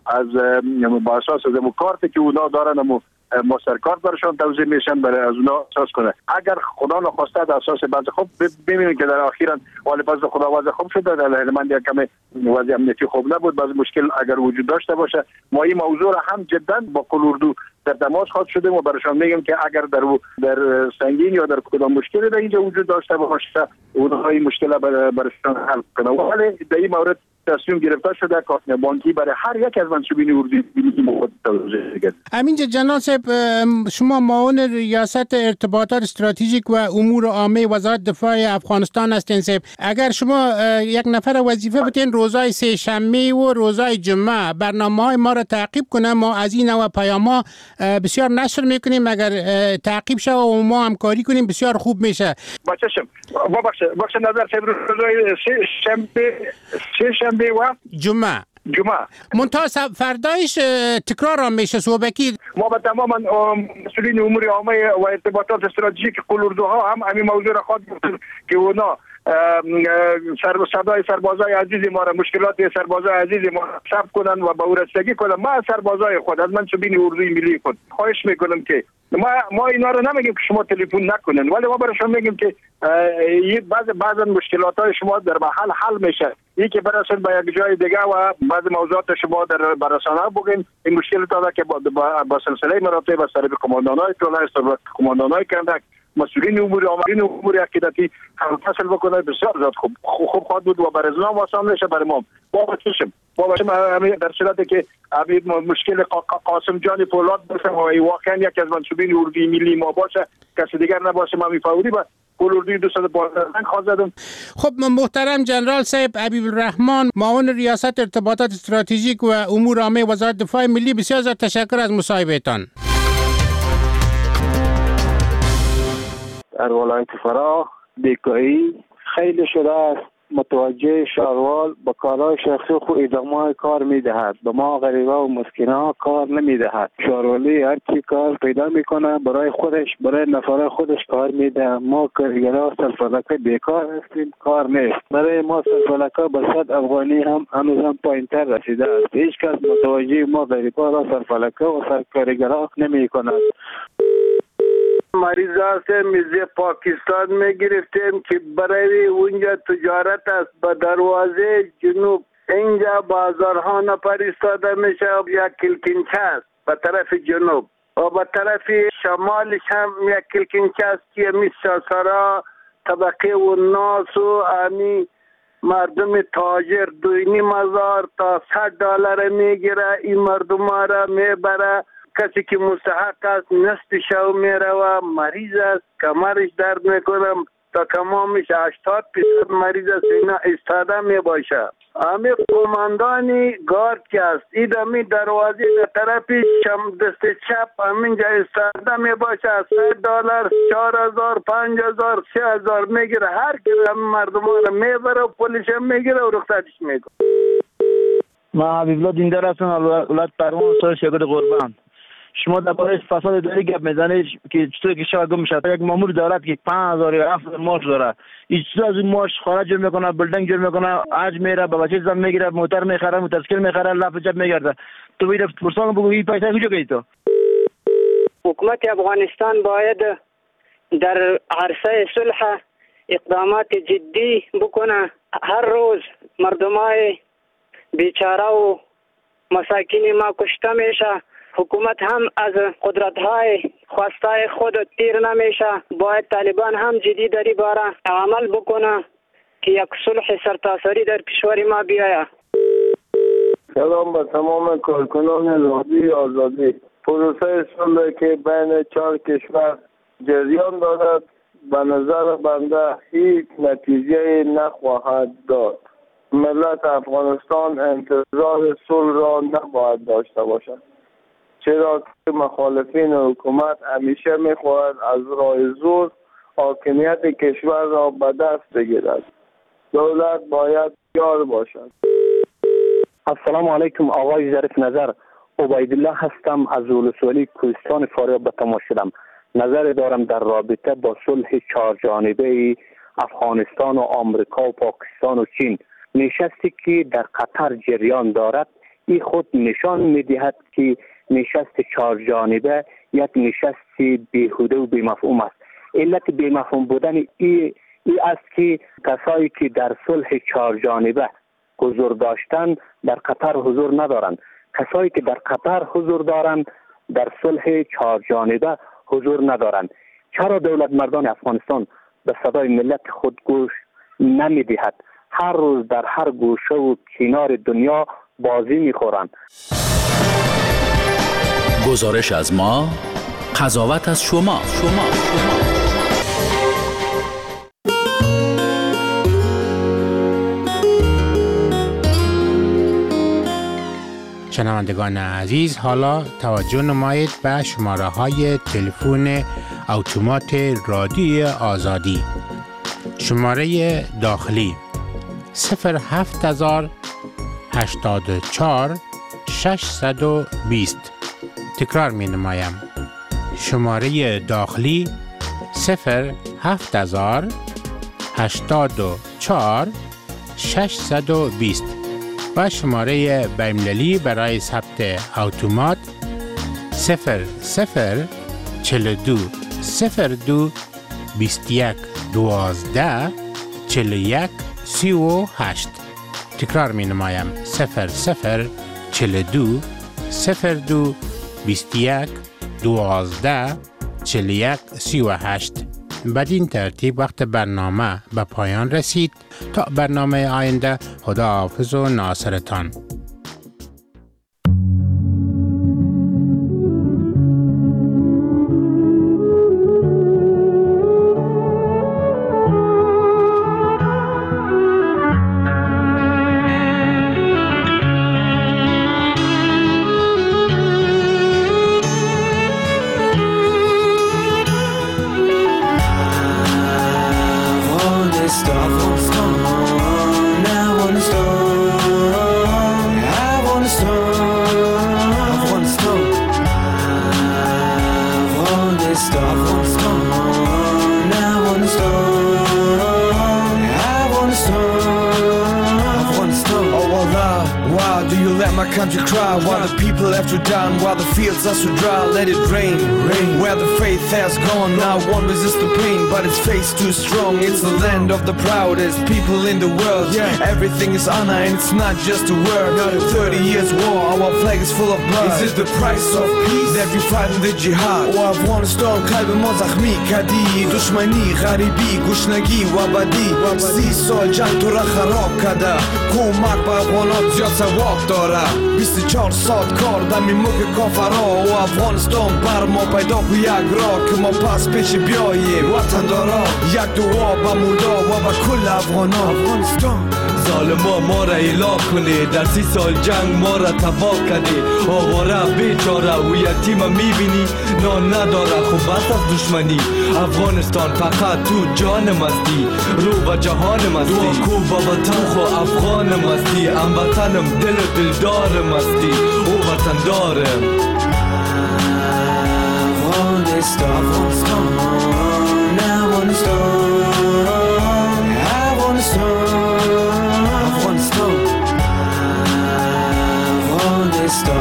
از با اساس از کارتی که اونا دارن مو ماستر کارت برشان توزیع میشن برای از اونا اساس کنه. اگر خدا نخواسته در اساس بعض خوب ببینید که در اخیراً ولی بعض خدا وضع خوب شده، در هلمند یک کمی وضع امنیتی خوب نبود، بعض مشکل اگر وجود داشته باشه ما این موضوع را هم جدا با کلوردو در تماس خواهد شدیم و برشان میگم که اگر در در سنگین یا در کدام مشکلی در اینجا وجود داشته باشه اونها این مشکل برشان حل کنه. ولی در این مورد تصمیم گرفته شده کارت بانکی برای هر یک از منصوبین اردوی مورد توضیح کرد. همینجا جناب صاحب شما معاون ریاست ارتباطات استراتژیک و امور عامه وزارت دفاع افغانستان هستین صاحب. اگر شما یک نفر وظیفه بتین روزای سه شنبه و روزای جمعه برنامه‌های ما را تعقیب کنه، ما از این نوع پیام‌ها بسیار نشر میکنیم، اگر تعقیب شه و ما همکاری کنیم بسیار خوب میشه. بچه‌شم ببخشید ببخشید نظر صاحب روزای سه شنبه سه شنبه و جمعه جمعه منتها فردایش تکرار هم میشه صوبکی. ما به تمام مسئولین امور عامه و ارتباطات استراتژیک قلوردوها هم همین موضوع را خواهد گفتن که اونا سر صدای سربازای عزیز ما را، مشکلات سربازای عزیز ما را ثبت کنن و به او رسیدگی کنن. ما از سربازای خود از منصوبین اردوی ملی خود خواهش میکنم که ما ما اینا رو نمیگیم که شما تلفن نکنن، ولی ما براشون میگیم که بعض بعضا مشکلات های شما در محل حل میشه. این که برسن به یک جای دیگه و بعض موضوعات شما در برسانه بگین این مشکلات که با, با, با سلسله مراتب از طرف کماندانای طلای است، کماندانای کندک، مسئولین امور عامه، امور عقیدتی هم فصل بکنه بسیار زیاد خوب خوب خواهد بود و برای ازنا واسه میشه برای ما. بابا چشم بابا چشم در صورتی که ابی مشکل قاسم جان پولاد باشه و واقعا یک از منصوبین اردوی ملی ما باشه، کسی دیگر نباشه، ما میفوری با کلوردی دویست و پانزده خواهد زدم. خب محترم جنرال صاحب حبیب الرحمن معاون ریاست ارتباطات استراتژیک و امور عامه وزارت دفاع ملی، بسیار زیاد تشکر از مصاحبهتان. در ولایت فراه بیکاری خیلی شده است. متوجه شهروال با کارهای شخصی خود ادامه کار میدهد، به ما غریبه و مسکینه ها کار نمیدهد. شهروالی هر کی کار پیدا میکنه برای خودش برای نفر خودش کار میده. ما کارگرها سرفلکه بیکار هستیم، کار نیست. برای ما سرفلکه به صد افغانی هم هنوز هم پایینتر رسیده است. هیچ کس متوجه ما غریبه را سرفلکه و سرکارگرها نمی کند. مریض هستیم میزه پاکستان میگرفتیم که برای اونجا تجارت است. به دروازه جنوب اینجا بازارها نپر ایستاده میشه، یک کلکنچه است به طرف جنوب و به طرف شمالش هم یک کلکنچه است که مثل سرا طبقه و ناس و امی مردم تاجر دوینی مزار تا صد دلار میگیره. این مردم ها را میبره، کسی که مستحق است نصف شو میره و مریض است، کمرش درد میکنم تا کمامش هشتاد درصد مریض است، اینا استاده میباشه. همه قماندانی گارد که است ایدامی دروازه در طرف دست چپ همینجا استاده میباشه، از سه دلار چهار هزار پنج هزار سه هزار میگیره. هر کی مردم ها میبره و پولیس هم میگیره و رخصتش میکنه. ما حبیب الله دیندار هستم، ولایت پروان، سر شگرد قربان. شما درباره فساد اداری گپ میزنید که چطور که شما گم میشه. یک مامور دولت که پنج هزار یا هفت هزار ماش داره، هیچ چیز از این ماش خارج جور میکنه، بلدنگ جور میکنه، حج میره، با بچه زن میگیره، موتر میخره، موتورسیکل میخره، لف جب میگرده. تو بیره پرسان بگو این پیسه کجا گیری تو؟ حکومت افغانستان باید در عرصه صلح اقدامات جدی بکنه. هر روز مردمای بیچاره و مساکین ما کشته میشه. حکومت هم از قدرت‌های خواستای خود تیر نمیشه. باید طالبان هم جدی در این باره عمل بکنه که یک صلح سرتاسری در کشور ما بیاید. سلام به تمام کارکنان رادیوی آزادی. پروسه صلح که بین چهار کشور جریان دارد به نظر بنده هیچ نتیجه نخواهد داد. ملت افغانستان انتظار صلح را نباید داشته باشد، چرا که مخالفین حکومت همیشه میخواهد از راه زور حاکمیت کشور را به دست بگیرد. دولت باید یار باشد. السلام علیکم آقای ظریف نظر، عبیدالله هستم از ولسوالی کوهستان فاریاب به تماس شدم. نظر دارم در رابطه با صلح چهار جانبه افغانستان و آمریکا و پاکستان و چین. نشستی که در قطر جریان دارد این خود نشان می‌دهد که نشست چهار جانبه یک نشست بیهوده و بی‌مفهوم است. علت بی‌مفهوم بودن این ای است که کسایی که در صلح چهار جانبه حضور داشتند در قطر حضور ندارند. کسایی که در قطر حضور دارند در صلح چهار جانبه حضور ندارند. چرا دولت مردان افغانستان به صدای ملت خود گوش نمی‌دهد؟ هر روز در هر گوشه و کنار دنیا بازی می‌خورند. گزارش از ما، قضاوت از شما. شما شما شنوندگان عزیز، حالا توجه نمایید به شماره های تلفن اتومات رادیوی آزادی. شماره داخلی صفر هفت هزار هشتاد و چهار ششصد و بیست. تکرار می نمایم. شماره داخلی صفر هفت هزار هشتاد و چهار ششصد و بیست و شماره بین‌المللی برای ثبت اتومات صفر صفر چهل و دو صفر دو بیست و یک دوازده چهل و یک سی و هشت. تکرار می نمایم. صفر صفر چهل و دو صفر دو بیست و یک دوازده چهل و یک سی و هشت. بدین ترتیب وقت برنامه به پایان رسید. تا برنامه آینده، خداحافظ و ناصرتان. Country cry while the people left you down, while the fields are so dry. Let it rain, rain. Where the faith has gone, now one resists the pain, but its face too strong. It's the land of the proudest people in the world. Yeah. Everything is honor and it's not just a word. Thirty years war, our flag is full of blood. Is it the price of peace that we fight in the jihad? O Afghanistan qalb ma zakhmi kadi, dushmani gharibi gushnagi wa badi. سی سال جنگ تو را خراب کرده، کمک به افغانات زیاد ثواب داره. بیست و چهار ساعت کار دمی موک کافرها و افغانستان بر ما پیدا کو یک راه که ما پس پیش بیاییم وطن دارا. یک دعا به مردا و به کل افغانا. افغانستان ظالما ما را اعلام کنه، در سی سال جنگ ما را تباه کرده. آواره بیچاره و یتیم میبینی نان نداره، خب بس از دشمنی. افغانستان فقط تو جان مستی، رو به جهان مستی. دعا کو با وطن خو افغان مستی، ام وطنم دل دلدار مستی، او وطن دارم. Afghanistan, Afghanistan, Afghanistan, Afghanistan, Afghanistan, Afghanistan,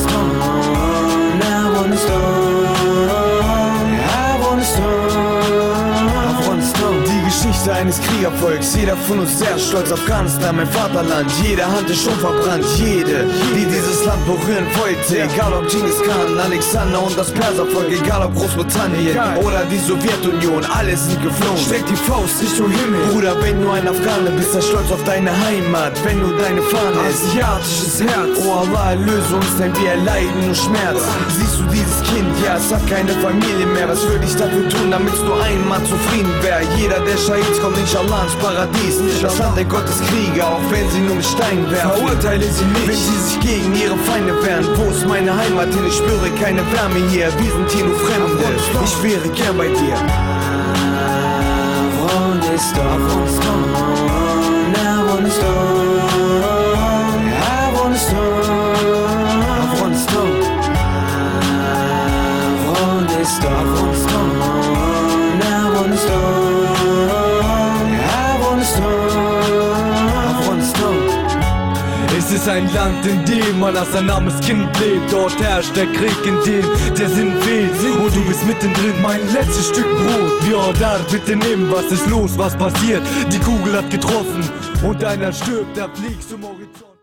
Afghanistan. Die Geschichte eines Kriegervolks, jeder von uns sehr stolz. Afghanistan, mein Vaterland, jede Hand ist schon verbrannt. Jede, die dieses Land berühren wollte, egal ob Genghis Khan, Alexander und das Perservolk, egal ob Großbritannien oder die Sowjetunion, alle sind geflohen. Streck die Faust Richtung Himmel, Bruder, wenn du ein Afghane bist, sei stolz auf deine Heimat. Wenn du deine Fahne, asiatisches Herz, oh Allah, erlöse uns, denn wir erleiden nur Schmerz. Siehst du dieses Kind, ja, es hat keine Familie mehr. Was würde ich dafür tun, damit du einmal zufrieden wär? Jeder der Shahid kommt inshallah ins Paradies. Das Land der Gotteskrieger, auch wenn sie nur mit Steinen werfen. Verurteile sie nicht, wenn sie sich gegen ihre Feinde wehren. Wo ist meine Heimat hin? Ich spüre keine Wärme hier. Wir sind hier nur Fremde. Ich wäre gern bei dir. Afghanistan, Afghanistan, Afghanistan, Afghanistan, Afghanistan, Afghanistan, Afghanistan, Afghanistan, Afghanistan. Es ist ist ein Land, in dem man als ein armes Kind lebt. Dort herrscht der Krieg, in dem der Sinn fehlt. Und du bist mittendrin, mein letztes Stück Brot. Ja, da, bitte nimm, was ist los, was passiert? Die Kugel hat getroffen und einer stirbt, der fliegt zum Horizont.